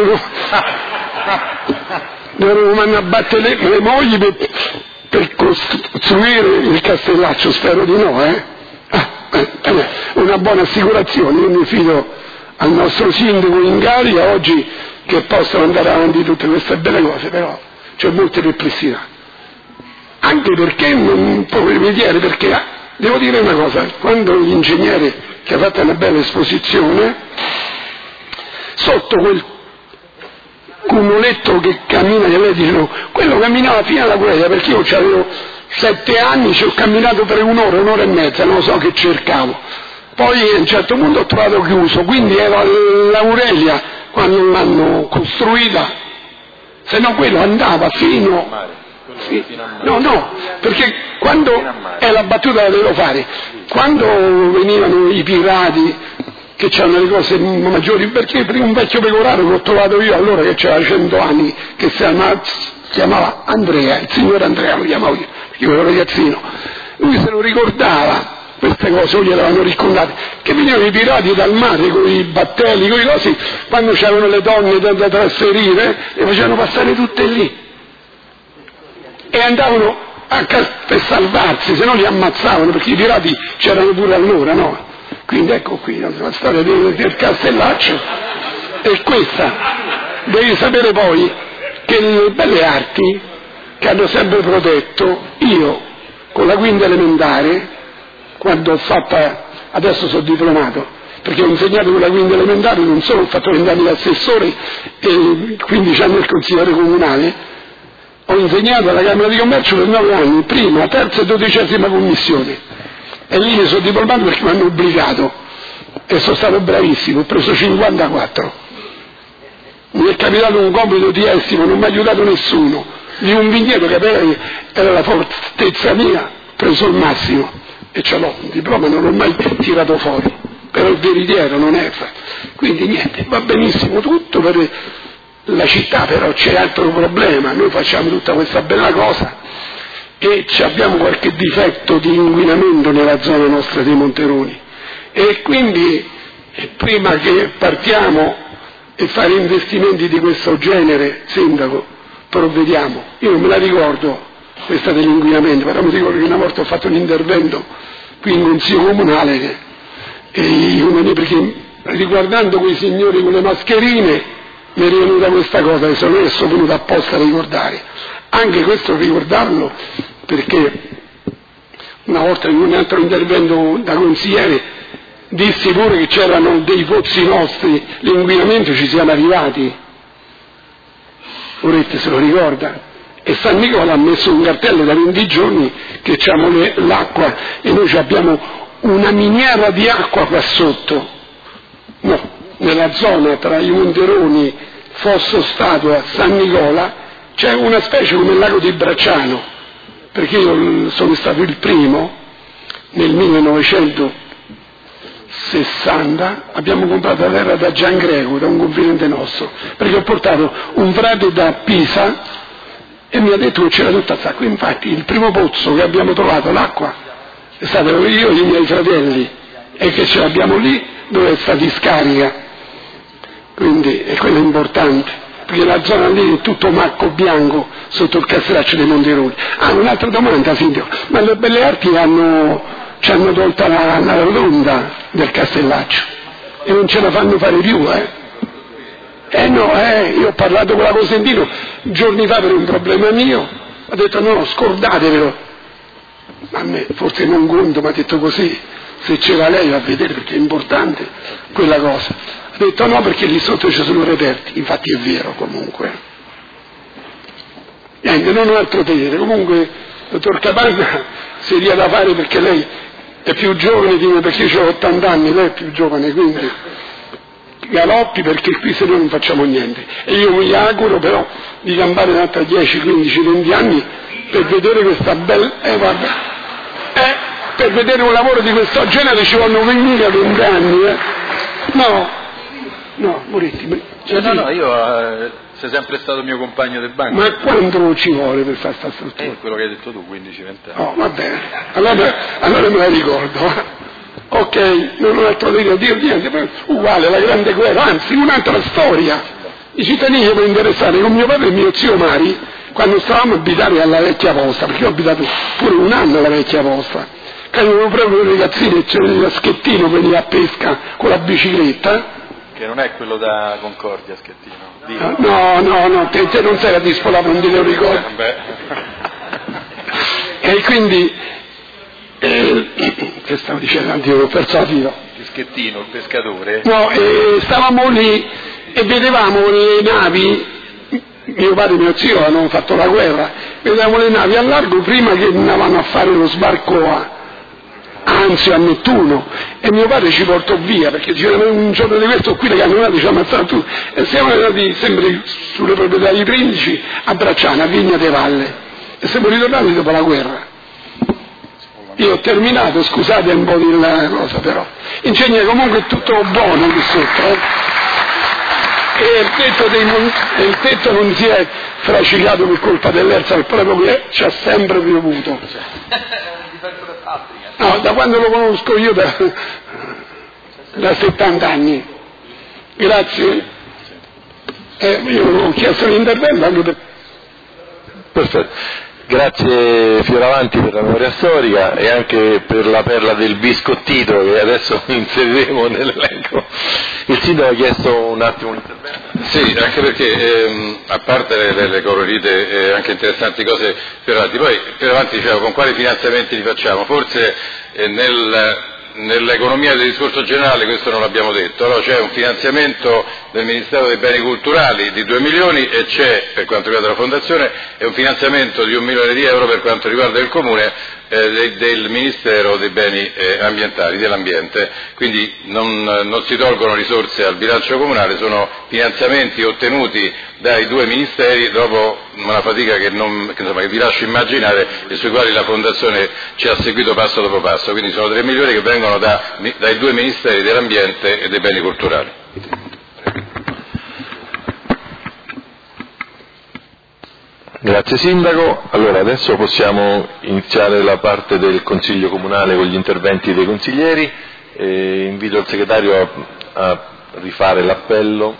dovremmo mandare a battere le mogli per costruire il Castellaccio, spero di no, una buona assicurazione, io mi fido al nostro sindaco in carica oggi che possano andare avanti tutte queste belle cose, però c'è molte perplessità, anche perché non può rimediare, perché devo dire una cosa, quando l'ingegnere che ha fatto una bella esposizione, sotto quel cumuletto che cammina, che lei dice no, quello camminava fino alla Guerra, perché io avevo 7 anni, ci ho camminato per un'ora e mezza, non so che cercavo, poi a un certo punto ho trovato chiuso, quindi era l'Aurelia quando l'hanno costruita, se no quello andava fino no, perché quando è la battuta la devo fare, quando venivano i pirati che c'erano le cose maggiori, perché per un vecchio pecoraro che ho trovato io allora che c'era 100 anni, che si chiamava Andrea, il signor Andrea lo chiamavo io ero ragazzino, lui se lo ricordava queste cose, o gliel'avevano raccontate, che venivano i pirati dal mare con i battelli, con i cosi, quando c'erano le donne da trasferire, le facevano passare tutte lì e andavano per salvarsi, se no li ammazzavano, perché i pirati c'erano pure allora, no? Quindi ecco qui la storia del Castellaccio è questa. Devi sapere poi che le belle arti che hanno sempre protetto, io con la quinta elementare, quando ho fatta, adesso sono diplomato, perché ho insegnato con la quinta elementare, non solo ho fatto 20 anni d'assessore e 15 anni al consigliere comunale, ho insegnato alla Camera di Commercio per 9 anni, prima, terza e 12ª commissione. E lì mi sono diplomato perché mi hanno obbligato e sono stato bravissimo, ho preso 54. Mi è capitato un compito di estimo, non mi ha aiutato nessuno, di un vigneto che era la fortezza mia, ho preso il massimo e ce l'ho, il diploma non l'ho mai tirato fuori, però il veritiero non è quindi niente, va benissimo tutto per la città, però c'è altro problema, noi facciamo tutta questa bella cosa e abbiamo qualche difetto di inquinamento nella zona nostra dei Monteroni e quindi prima che partiamo e fare investimenti di questo genere, sindaco, provvediamo. Io non me la ricordo questa dell'inquinamento, però mi ricordo che una volta ho fatto un intervento qui in consiglio comunale perché riguardando quei signori con le mascherine mi è venuta questa cosa e sono venuto apposta a ricordare. Anche questo ricordarlo perché una volta in un altro intervento da consigliere dissi pure che c'erano dei pozzi nostri, l'inquinamento ci siamo arrivati, Orette se lo ricorda, e San Nicola ha messo un cartello da 20 giorni che abbiamo l'acqua e noi abbiamo una miniera di acqua qua sotto, no, nella zona tra i Monteroni, Fosso Statua, San Nicola, c'è una specie come il lago di Bracciano, perché io sono stato il primo, nel 1960, abbiamo comprato la terra da Gian Greco, da un confidente nostro, perché ho portato un frate da Pisa e mi ha detto che c'era tutta l'acqua, infatti il primo pozzo che abbiamo trovato, l'acqua, è stato io e i miei fratelli, e che ce l'abbiamo lì dove sta discarica, quindi è quello importante. Perché la zona lì è tutto macco bianco sotto il Castellaccio dei Monteroni. Un'altra domanda, sindaco, ma le belle arti ci hanno tolta la ronda del Castellaccio e non ce la fanno fare più, io ho parlato con la Cosentino giorni fa per un problema mio, ha detto no, scordatevelo, a me forse non conto, mi ha detto così, se c'era lei a vedere perché è importante quella cosa. Ha detto no perché lì sotto ci sono reperti, infatti è vero comunque. Niente, non ho altro da dire, comunque dottor Capanna seria da fare perché lei è più giovane di me, perché io ho 80 anni, lei è più giovane, quindi galoppi perché qui se noi non facciamo niente. E io mi auguro però di campare un'altra 10, 15, 20 anni per vedere questa bella... per vedere un lavoro di questo genere ci vogliono 20 anni. No, Moretti. No, io sei sempre stato mio compagno del banco. Ma quanto ci vuole per fare questa struttura? Quello che hai detto tu, 15-20 anni. Oh, va bene, allora me la ricordo. Ok, non ho altro da dire niente, uguale la Grande Guerra, anzi un'altra storia. I cittadini devono interessare con mio padre e mio zio Mari, quando stavamo a abitare alla Vecchia Posta, perché io ho abitato pure un anno alla Vecchia Posta, che avevano proprio i ragazzini, c'era Schettino, veniva a pesca con la bicicletta. Che non è quello da Concordia, Schettino. No, te non sei a Dispola, non te lo ricordo. E quindi, che stavo dicendo, ho perso la filo. Schettino, il pescatore. No, stavamo lì e vedevamo le navi, mio padre e mio zio hanno fatto la guerra, vedevamo le navi a largo prima che andavano a fare lo sbarco a Nettuno, e mio padre ci portò via perché diceva un giorno di questo qui le cannonate ci ammazzano tutti, e siamo andati sempre sulle proprietà dei Principi a Bracciano, a Vigna de Valle, e siamo ritornati dopo la guerra. Io ho terminato, scusate un po' di cosa, però insegna comunque tutto buono qui sotto, e il tetto non si è fracicato per colpa dell'Erza, proprio che ci ha sempre piovuto. No, da quando lo conosco io da 70 anni. Grazie. Io ho chiesto l'intervento anche per... Perfetto. Grazie Fioravanti per la memoria storica e anche per la perla del biscottito che adesso inseriremo nell'elenco. Il sindaco ha chiesto un attimo un intervento. Sì, anche perché a parte le colorite e anche interessanti cose Fioravanti, poi Fioravanti diceva con quali finanziamenti li facciamo, forse nell'economia del discorso generale questo non l'abbiamo detto, allora c'è un finanziamento del Ministero dei Beni Culturali di 2 milioni e c'è, per quanto riguarda la Fondazione, e un finanziamento di 1 milione di euro per quanto riguarda il Comune del Ministero dei Beni Ambientali, dell'Ambiente, quindi non si tolgono risorse al bilancio comunale, sono finanziamenti ottenuti dai due ministeri dopo una fatica che vi lascio immaginare e sui quali la Fondazione ci ha seguito passo dopo passo, quindi sono 3 milioni che vengono dai due ministeri dell'Ambiente e dei Beni Culturali. Grazie Sindaco. Allora adesso possiamo iniziare la parte del Consiglio Comunale con gli interventi dei consiglieri. Invito il Segretario a rifare l'appello.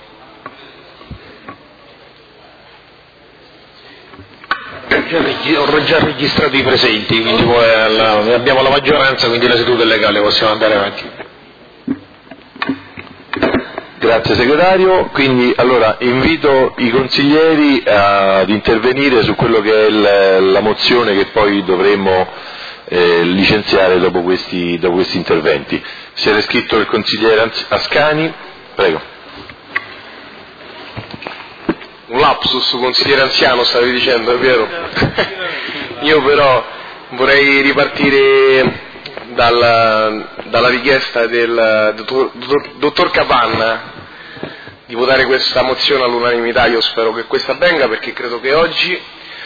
Ho già registrato i presenti, quindi abbiamo la maggioranza, quindi la seduta è legale, possiamo andare avanti. Grazie Segretario, quindi allora invito i consiglieri ad intervenire su quello che è la mozione che poi dovremo licenziare dopo questi interventi. Si era iscritto il consigliere Ascani, prego. Un lapsus, consigliere anziano stavi dicendo, è vero? Io però vorrei ripartire dalla richiesta del dottor Capanna di votare questa mozione all'unanimità. Io spero che questa avvenga perché credo che oggi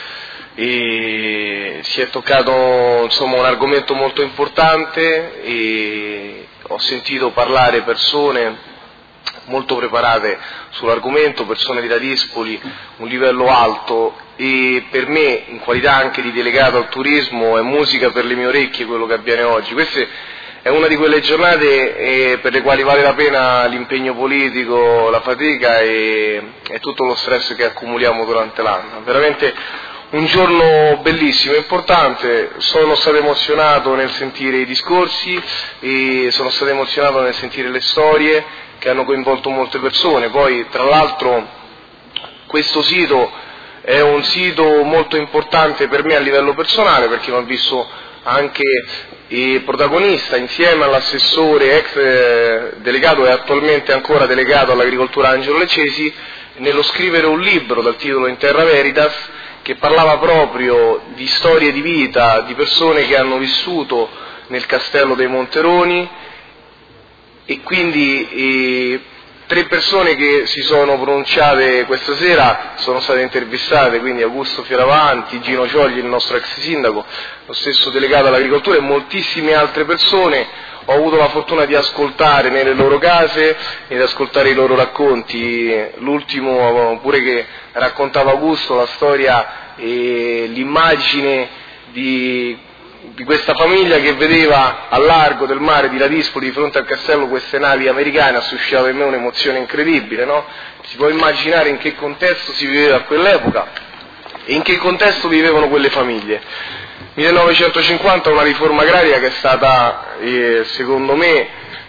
si è toccato un argomento molto importante e ho sentito parlare persone molto preparate sull'argomento, persone di Ladispoli, un livello alto, e per me, in qualità anche di delegato al turismo, è musica per le mie orecchie quello che avviene oggi. Questa è una di quelle giornate per le quali vale la pena l'impegno politico, la fatica e tutto lo stress che accumuliamo durante l'anno. Veramente un giorno bellissimo, importante. Sono stato emozionato nel sentire i discorsi e sono stato emozionato nel sentire le storie che hanno coinvolto molte persone. Poi, tra l'altro, questo sito è un sito molto importante per me a livello personale perché mi ho visto anche protagonista insieme all'assessore ex delegato e attualmente ancora delegato all'agricoltura Angelo Leccesi nello scrivere un libro dal titolo In Terra Veritas, che parlava proprio di storie di vita di persone che hanno vissuto nel castello dei Monteroni, e quindi 3 persone che si sono pronunciate questa sera sono state intervistate, quindi Augusto Fioravanti, Gino Ciogli, il nostro ex sindaco, lo stesso delegato all'agricoltura e moltissime altre persone. Ho avuto la fortuna di ascoltare nelle loro case e di ascoltare i loro racconti, l'ultimo pure che raccontava Augusto, la storia e l'immagine di questa famiglia che vedeva al largo del mare di Ladispoli, di fronte al castello, queste navi americane, ha suscitato in me un'emozione incredibile, no? Si può immaginare in che contesto si viveva a quell'epoca e in che contesto vivevano quelle famiglie. 1950, una riforma agraria che è stata, secondo me,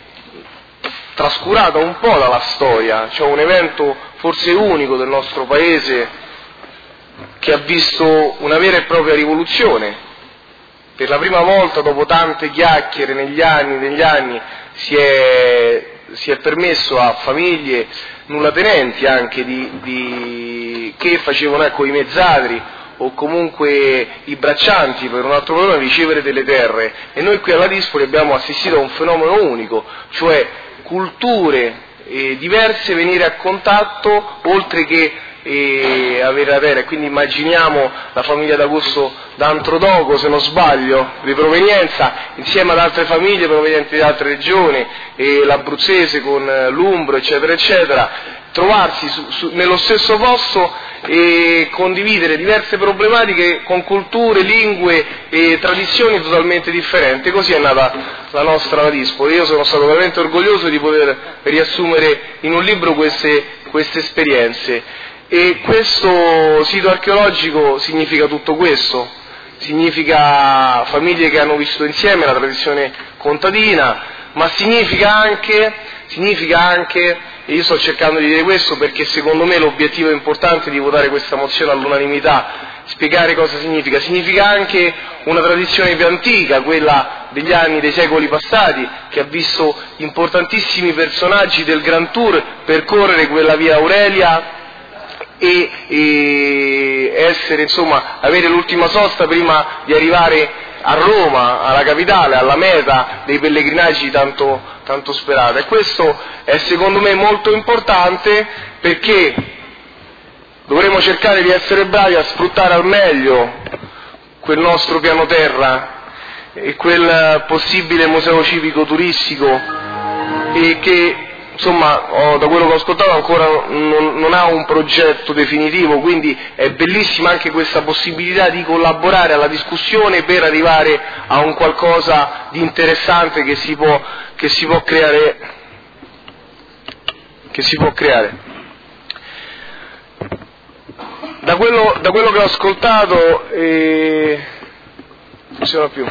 trascurata un po' dalla storia, cioè un evento forse unico del nostro paese che ha visto una vera e propria rivoluzione. Per la prima volta, dopo tante chiacchiere negli anni, si è permesso a famiglie nullatenenti anche che facevano i mezzadri o comunque i braccianti per un altro problema di ricevere delle terre, e noi qui a Ladispoli abbiamo assistito a un fenomeno unico, cioè culture diverse venire a contatto oltre che avere la terra. Quindi immaginiamo la famiglia d'Augusto d'Antrodoco, se non sbaglio, di provenienza, insieme ad altre famiglie provenienti da altre regioni, e l'abruzzese con l'umbro, eccetera eccetera, trovarsi nello stesso posto e condividere diverse problematiche con culture, lingue e tradizioni totalmente differenti. Così è nata la nostra Ladispoli. Io sono stato veramente orgoglioso di poter riassumere in un libro queste esperienze, e questo sito archeologico significa tutto questo, significa famiglie che hanno vissuto insieme la tradizione contadina, ma significa anche, e io sto cercando di dire questo perché secondo me l'obiettivo importante di votare questa mozione all'unanimità, spiegare cosa significa anche una tradizione più antica, quella dei secoli passati, che ha visto importantissimi personaggi del Grand Tour percorrere quella via Aurelia e avere l'ultima sosta prima di arrivare a Roma, alla capitale, alla meta dei pellegrinaggi tanto sperata. E questo è secondo me molto importante, perché dovremo cercare di essere bravi a sfruttare al meglio quel nostro piano terra e quel possibile museo civico turistico, e che da quello che ho ascoltato ancora non ha un progetto definitivo, quindi è bellissima anche questa possibilità di collaborare alla discussione per arrivare a un qualcosa di interessante che si può creare. Da quello che ho ascoltato non funziona più.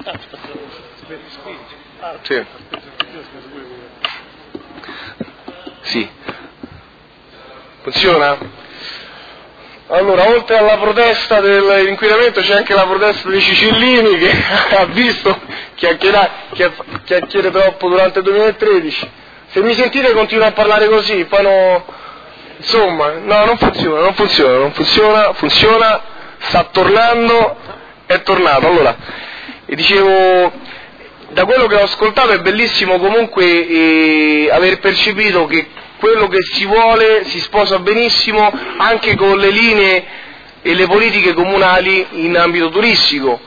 Sì. Funziona? Allora, oltre alla protesta dell'inquinamento c'è anche la protesta dei Cicillini, che ha visto chiacchiere troppo durante il 2013. Se mi sentite continuo a parlare così, poi non funziona, sta tornando, è tornato. Allora, dicevo, da quello che ho ascoltato è bellissimo comunque aver percepito che quello che si vuole si sposa benissimo anche con le linee e le politiche comunali in ambito turistico.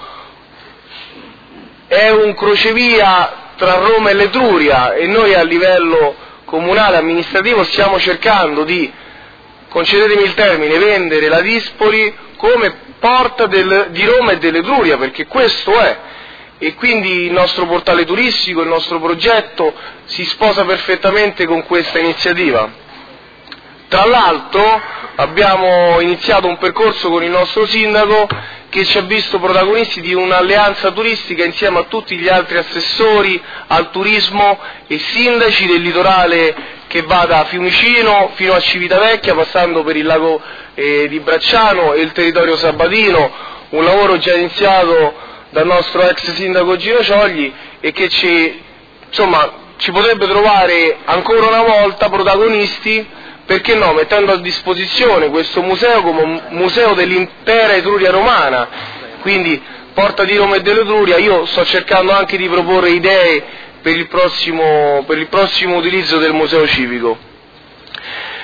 È un crocevia tra Roma e l'Etruria, e noi a livello comunale amministrativo stiamo cercando di, concedetemi il termine, vendere Ladispoli come porta di Roma e dell'Etruria, perché questo è. E quindi il nostro portale turistico, il nostro progetto si sposa perfettamente con questa iniziativa. Tra l'altro abbiamo iniziato un percorso con il nostro sindaco che ci ha visto protagonisti di un'alleanza turistica insieme a tutti gli altri assessori al turismo e sindaci del litorale, che va da Fiumicino fino a Civitavecchia, passando per il lago di Bracciano e il territorio sabatino, un lavoro già iniziato dal nostro ex sindaco Gino Ciogli, e che ci potrebbe trovare ancora una volta protagonisti, perché no, mettendo a disposizione questo museo come un museo dell'intera Etruria romana, quindi porta di Roma e dell'Etruria. Io sto cercando anche di proporre idee per il prossimo utilizzo del museo civico.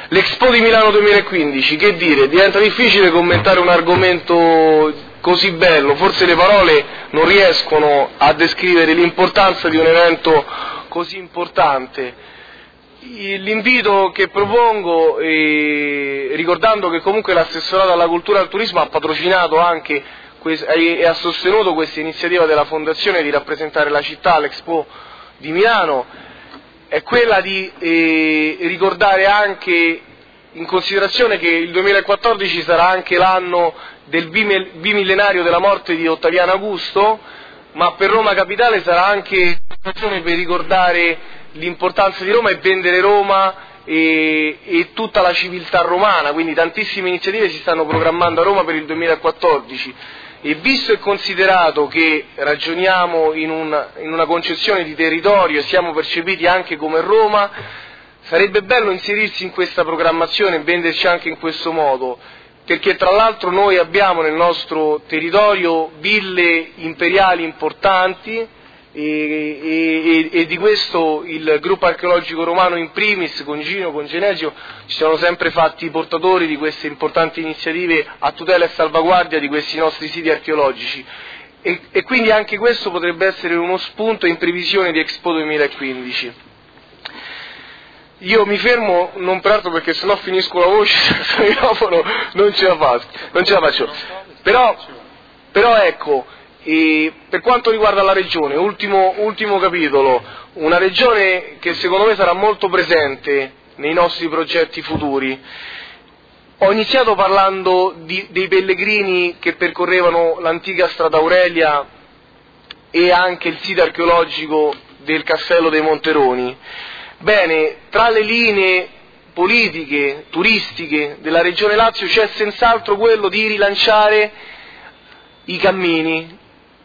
L'Expo di Milano 2015, che dire, diventa difficile commentare un argomento così bello, forse le parole non riescono a descrivere l'importanza di un evento così importante. L'invito che propongo, ricordando che comunque l'assessorato alla cultura e al turismo ha patrocinato anche e ha sostenuto questa iniziativa della Fondazione di rappresentare la città all'Expo di Milano, è quella di ricordare anche, in considerazione che il 2014 sarà anche l'anno del bimillenario della morte di Ottaviano Augusto, ma per Roma Capitale sarà anche l'occasione per ricordare l'importanza di Roma e vendere Roma e tutta la civiltà romana, quindi tantissime iniziative si stanno programmando a Roma per il 2014. E visto e considerato che ragioniamo in una concezione di territorio e siamo percepiti anche come Roma, sarebbe bello inserirsi in questa programmazione e venderci anche in questo modo, perché tra l'altro noi abbiamo nel nostro territorio ville imperiali importanti e di questo il gruppo archeologico romano in primis, con Gino, con Genesio, ci siamo sempre fatti portatori di queste importanti iniziative a tutela e salvaguardia di questi nostri siti archeologici e quindi anche questo potrebbe essere uno spunto in previsione di Expo 2015. Io mi fermo non peraltro perché sennò finisco la voce, senza microfono non ce la faccio. Però ecco, e per quanto riguarda la regione, ultimo capitolo, una regione che secondo me sarà molto presente nei nostri progetti futuri. Ho iniziato parlando dei pellegrini che percorrevano l'antica strada Aurelia e anche il sito archeologico del Castello dei Monteroni. Bene, tra le linee politiche, turistiche della regione Lazio c'è senz'altro quello di rilanciare i cammini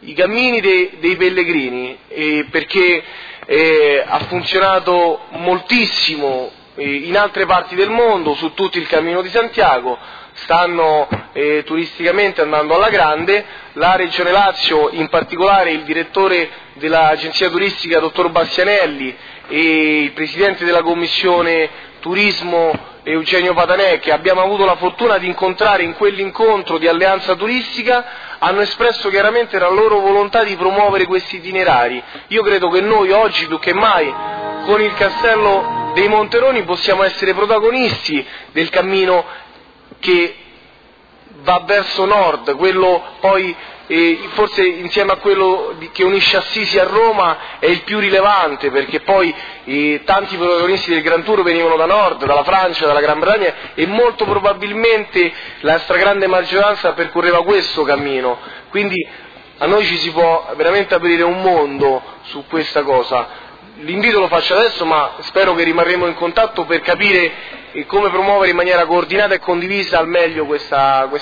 dei pellegrini, perché ha funzionato moltissimo in altre parti del mondo, su tutto il Cammino di Santiago, stanno turisticamente andando alla grande. La Regione Lazio, in particolare il direttore dell'agenzia turistica dottor Bastianelli e il presidente della commissione turismo Eugenio Patanè, che abbiamo avuto la fortuna di incontrare in quell'incontro di alleanza turistica, hanno espresso chiaramente la loro volontà di promuovere questi itinerari. Io credo che noi oggi più che mai con il Castello dei Monteroni possiamo essere protagonisti del cammino che va verso nord, quello poi forse insieme a quello che unisce Assisi a Roma è il più rilevante, perché poi tanti protagonisti del Grand Tour venivano da nord, dalla Francia, dalla Gran Bretagna, e molto probabilmente la stragrande maggioranza percorreva questo cammino, quindi a noi ci si può veramente aprire un mondo su questa cosa. L'invito lo faccio adesso, ma spero che rimarremo in contatto per capire come promuovere in maniera coordinata e condivisa al meglio questo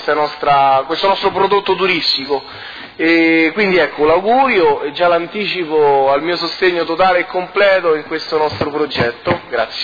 nostro prodotto turistico. E quindi ecco, l'augurio e già l'anticipo al mio sostegno totale e completo in questo nostro progetto. Grazie.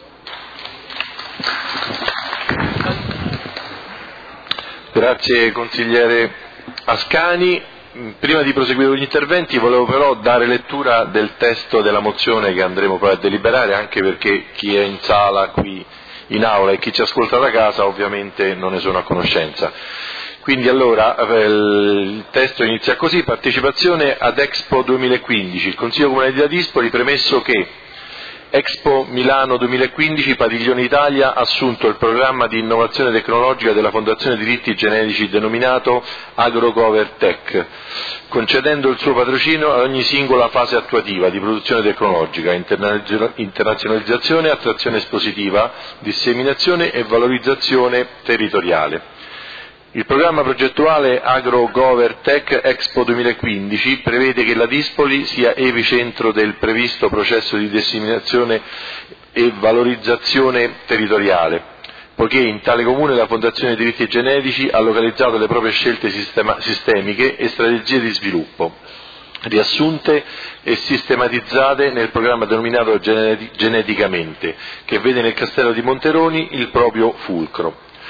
Grazie consigliere Ascani. Prima di proseguire con gli interventi volevo però dare lettura del testo della mozione che andremo poi a deliberare, anche perché chi è in sala qui in aula e chi ci ascolta da casa ovviamente non ne sono a conoscenza. Quindi allora il testo inizia così: partecipazione ad Expo 2015. Il Consiglio Comunale di Ladispoli, premesso che Expo Milano 2015, Padiglione Italia, ha assunto il programma di innovazione tecnologica della Fondazione Diritti Genetici denominato AgroGoverTech, concedendo il suo patrocinio ad ogni singola fase attuativa di produzione tecnologica, internazionalizzazione, attrazione espositiva, disseminazione e valorizzazione territoriale. Il programma progettuale AgroGoverTech Expo 2015 prevede che Ladispoli sia epicentro del previsto processo di disseminazione e valorizzazione territoriale, poiché in tale comune la Fondazione Diritti Genetici ha localizzato le proprie scelte sistemiche e strategie di sviluppo, riassunte e sistematizzate nel programma denominato Geneticamente, che vede nel Castello di Monteroni il proprio fulcro.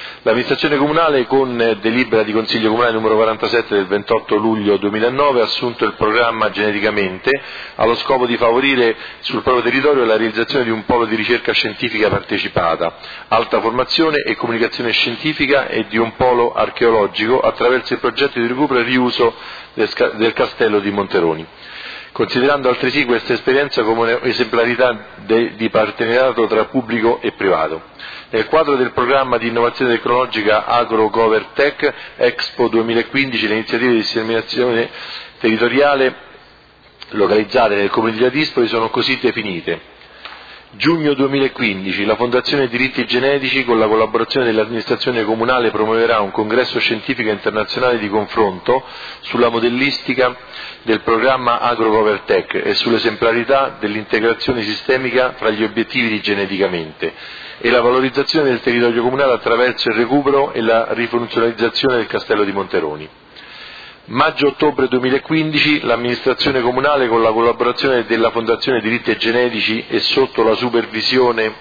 L'amministrazione comunale, con delibera di Consiglio Comunale numero 47 del 28 luglio 2009, ha assunto il programma Geneticamente allo scopo di favorire sul proprio territorio la realizzazione di un polo di ricerca scientifica partecipata, alta formazione e comunicazione scientifica e di un polo archeologico attraverso il progetto di recupero e riuso del castello di Monteroni, considerando altresì questa esperienza come un'esemplarità di partenariato tra pubblico e privato. Nel quadro del programma di innovazione tecnologica AgroGoverTech Expo 2015, le iniziative di disseminazione territoriale localizzate nel Comune di Ladispoli sono così definite. Giugno 2015, la Fondazione Diritti Genetici, con la collaborazione dell'amministrazione comunale, promuoverà un congresso scientifico internazionale di confronto sulla modellistica del programma AgroGoverTech e sull'esemplarità dell'integrazione sistemica fra gli obiettivi di Geneticamente e la valorizzazione del territorio comunale attraverso il recupero e la rifunzionalizzazione del castello di Monteroni. Maggio-ottobre 2015 l'amministrazione comunale, con la collaborazione della Fondazione Diritti Genetici e sotto la supervisione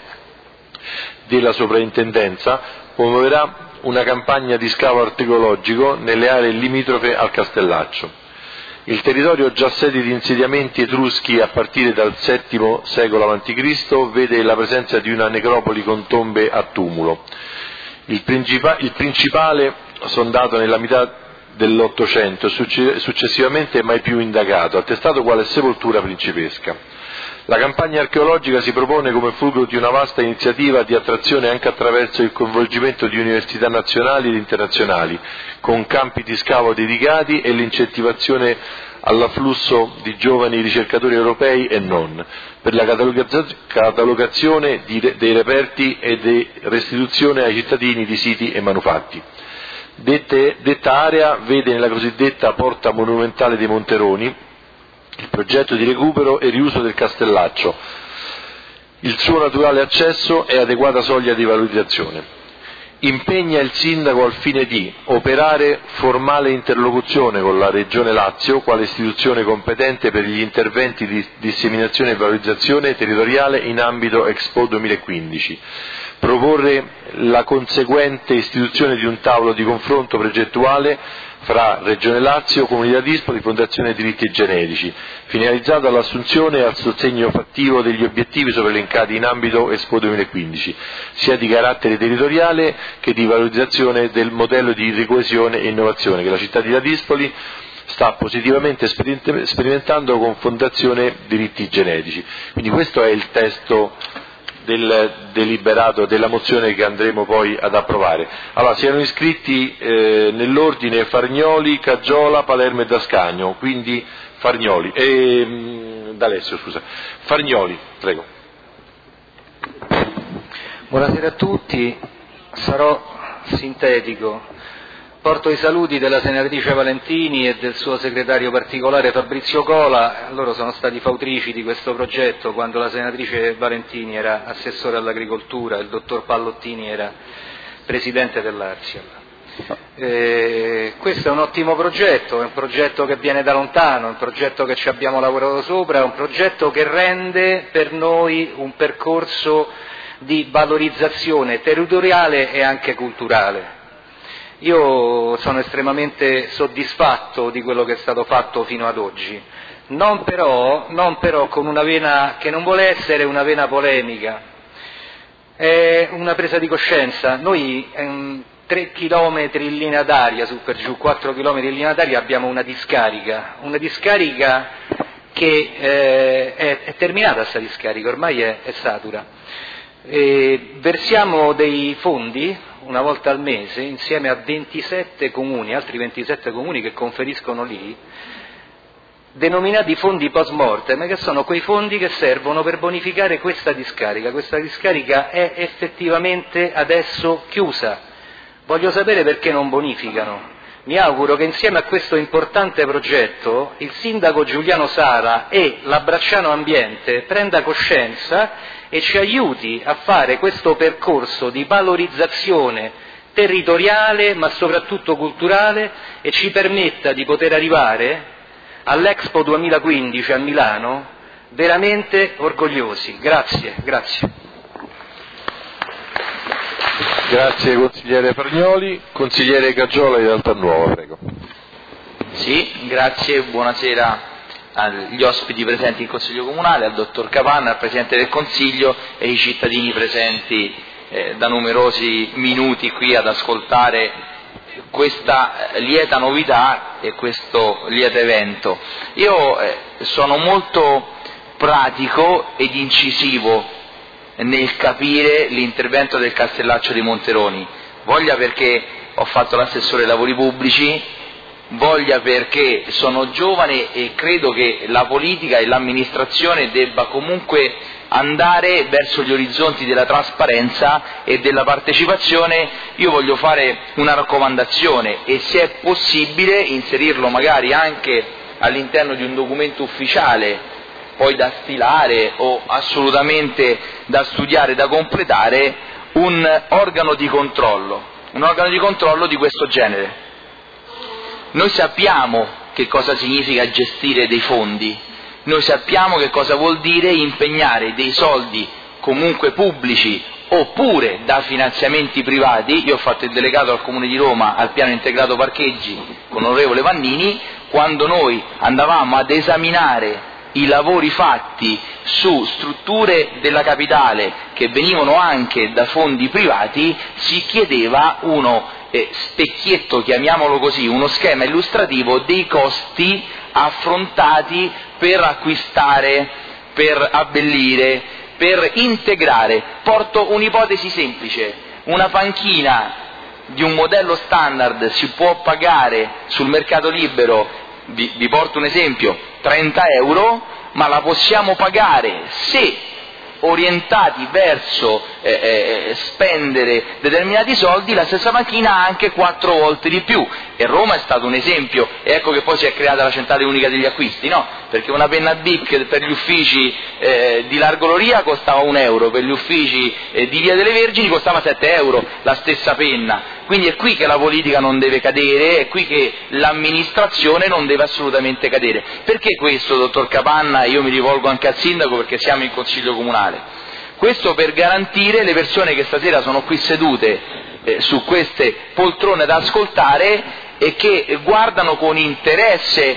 della sovrintendenza, promuoverà una campagna di scavo archeologico nelle aree limitrofe al Castellaccio. Il territorio, già sede di insediamenti etruschi a partire dal VII secolo a.C., vede la presenza di una necropoli con tombe a tumulo. Il principale sondato nella metà dell'Ottocento, successivamente mai più indagato, attestato quale sepoltura principesca. La campagna archeologica si propone come fulcro di una vasta iniziativa di attrazione anche attraverso il coinvolgimento di università nazionali ed internazionali, con campi di scavo dedicati e l'incentivazione all'afflusso di giovani ricercatori europei e non, per la catalogazione dei reperti e di restituzione ai cittadini di siti e manufatti. Detta area vede nella cosiddetta Porta Monumentale dei Monteroni il progetto di recupero e riuso del Castellaccio, il suo naturale accesso e adeguata soglia di valorizzazione. Impegna il Sindaco al fine di operare formale interlocuzione con la Regione Lazio, quale istituzione competente per gli interventi di disseminazione e valorizzazione territoriale in ambito Expo 2015, proporre la conseguente istituzione di un tavolo di confronto progettuale fra Regione Lazio, Comunità Dispoli, Fondazione Diritti Genetici, finalizzato all'assunzione e al sostegno fattivo degli obiettivi sopraelencati in ambito Expo 2015, sia di carattere territoriale che di valorizzazione del modello di ricoesione e innovazione che la città di Ladispoli sta positivamente sperimentando con Fondazione Diritti Genetici. Quindi questo è il testo del deliberato, della mozione che andremo poi ad approvare. Allora, si erano iscritti nell'ordine Fargnoli, Caggiola, Palermo e D'Ascagno, quindi D'Alessio, scusa. Fargnoli, prego. Buonasera a tutti, sarò sintetico. Porto i saluti della senatrice Valentini e del suo segretario particolare Fabrizio Cola. Loro sono stati fautrici di questo progetto quando la senatrice Valentini era assessore all'agricoltura e il dottor Pallottini era presidente dell'Arcial. Questo è un ottimo progetto, è un progetto che viene da lontano, è un progetto che ci abbiamo lavorato sopra, è un progetto che rende per noi un percorso di valorizzazione territoriale e anche culturale. Io sono estremamente soddisfatto di quello che è stato fatto fino ad oggi, non però con una vena che non vuole essere una vena polemica, è una presa di coscienza. Noi 3 chilometri in linea d'aria, su per giù 4 chilometri in linea d'aria abbiamo una discarica che è terminata sta discarica, ormai è satura. Versiamo dei fondi una volta al mese insieme a 27 comuni, altri 27 comuni che conferiscono lì, denominati fondi post mortem, che sono quei fondi che servono per bonificare questa discarica. Questa discarica è effettivamente adesso chiusa. Voglio sapere perché non bonificano. Mi auguro che insieme a questo importante progetto il sindaco Giuliano Sala e la Bracciano Ambiente prenda coscienza e ci aiuti a fare questo percorso di valorizzazione territoriale ma soprattutto culturale e ci permetta di poter arrivare all'Expo 2015 a Milano veramente orgogliosi. Grazie. Grazie consigliere Fargnoli. Consigliere Caggiola di Realtà Nuova, prego. Sì, grazie, buonasera agli ospiti presenti in Consiglio Comunale, al dottor Capanna, al Presidente del Consiglio e ai cittadini presenti da numerosi minuti qui ad ascoltare questa lieta novità e questo lieto evento. Io sono molto pratico ed incisivo nel capire l'intervento del Castellaccio di Monteroni, voglia perché ho fatto l'assessore ai lavori pubblici, voglia perché sono giovane e credo che la politica e l'amministrazione debba comunque andare verso gli orizzonti della trasparenza e della partecipazione. Io voglio fare una raccomandazione e, se è possibile, inserirlo magari anche all'interno di un documento ufficiale, poi da stilare o assolutamente da studiare, da completare, un organo di controllo di questo genere. Noi sappiamo che cosa significa gestire dei fondi, noi sappiamo che cosa vuol dire impegnare dei soldi comunque pubblici oppure da finanziamenti privati. Io ho fatto il delegato al Comune di Roma al piano integrato parcheggi con l'onorevole Vannini, quando noi andavamo ad esaminare i lavori fatti su strutture della capitale che venivano anche da fondi privati, si chiedeva uno specchietto, chiamiamolo così, uno schema illustrativo dei costi affrontati per acquistare, per abbellire, per integrare. Porto un'ipotesi semplice: una panchina di un modello standard si può pagare sul mercato libero, vi porto un esempio, 30 euro, ma la possiamo pagare, se orientati verso spendere determinati soldi, la stessa macchina anche 4 volte di più. E Roma è stato un esempio, e ecco che poi si è creata la centrale unica degli acquisti, no? Perché una penna Bic per gli uffici di Largo Loria costava 1 euro, per gli uffici di Via delle Vergini costava 7 euro la stessa penna. Quindi è qui che la politica non deve cadere, è qui che l'amministrazione non deve assolutamente cadere. Perché questo, dottor Capanna? Io mi rivolgo anche al sindaco perché siamo in Consiglio Comunale. Questo per garantire le persone che stasera sono qui sedute su queste poltrone ad ascoltare e che guardano con interesse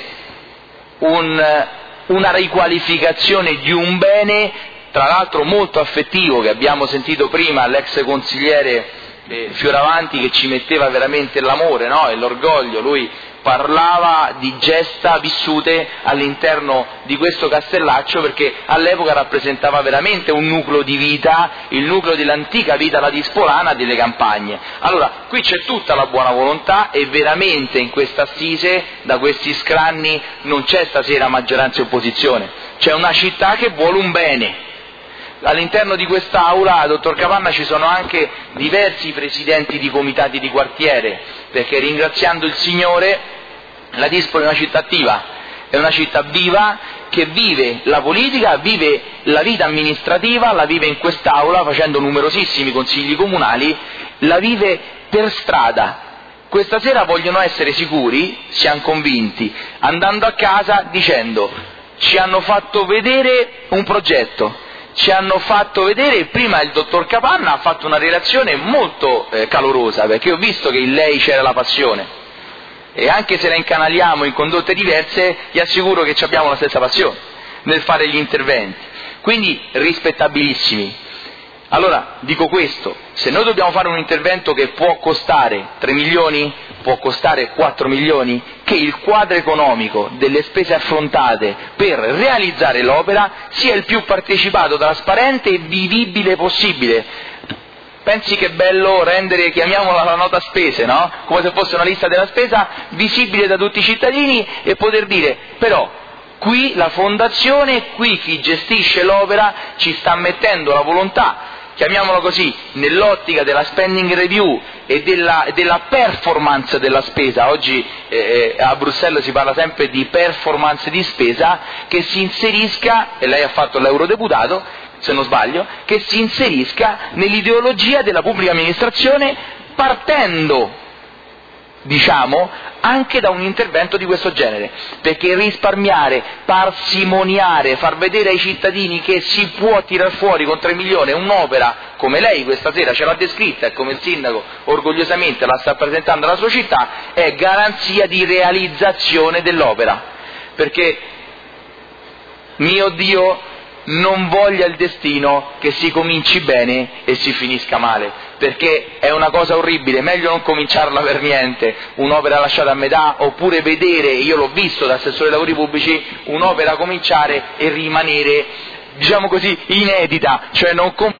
una riqualificazione di un bene, tra l'altro molto affettivo, che abbiamo sentito prima l'ex consigliere Fioravanti che ci metteva veramente l'amore, no? E l'orgoglio. Lui parlava di gesta vissute all'interno di questo castellaccio, perché all'epoca rappresentava veramente un nucleo di vita, il nucleo dell'antica vita ladispolana delle campagne. Allora, qui c'è tutta la buona volontà e veramente in questa assise, da questi scranni, non c'è stasera maggioranza e opposizione, c'è una città che vuole un bene. All'interno di quest'Aula, dottor Capanna, ci sono anche diversi presidenti di comitati di quartiere, perché ringraziando il Signore la Dispoli è una città attiva, è una città viva che vive la politica, vive la vita amministrativa, la vive in quest'Aula facendo numerosissimi consigli comunali, la vive per strada. Questa sera vogliono essere sicuri, siamo convinti, andando a casa dicendo: ci hanno fatto vedere un progetto, ci hanno fatto vedere, e prima il dottor Capanna ha fatto una relazione molto calorosa, perché ho visto che in lei c'era la passione, e anche se la incanaliamo in condotte diverse, vi assicuro che abbiamo la stessa passione nel fare gli interventi, quindi rispettabilissimi. Allora, dico questo: se noi dobbiamo fare un intervento che può costare 3 milioni, può costare 4 milioni, che il quadro economico delle spese affrontate per realizzare l'opera sia il più partecipato, trasparente e vivibile possibile. Pensi che bello rendere, chiamiamola la nota spese, no? Come se fosse una lista della spesa visibile da tutti i cittadini, e poter dire: però qui la fondazione, qui chi gestisce l'opera ci sta mettendo la volontà, chiamiamola così, nell'ottica della spending review e della performance della spesa. Oggi a Bruxelles si parla sempre di performance di spesa, che si inserisca, e lei ha fatto l'eurodeputato se non sbaglio, che si inserisca nell'ideologia della pubblica amministrazione, partendo diciamo, anche da un intervento di questo genere, perché risparmiare, parsimoniare, far vedere ai cittadini che si può tirar fuori con 3 milioni un'opera come lei questa sera ce l'ha descritta e come il sindaco orgogliosamente la sta presentando alla sua città, è garanzia di realizzazione dell'opera, perché mio Dio non voglia il destino che si cominci bene e si finisca male, perché è una cosa orribile, meglio non cominciarla per niente, un'opera lasciata a metà, oppure vedere, io l'ho visto da assessore ai lavori pubblici, un'opera cominciare e rimanere, diciamo così, inedita, cioè non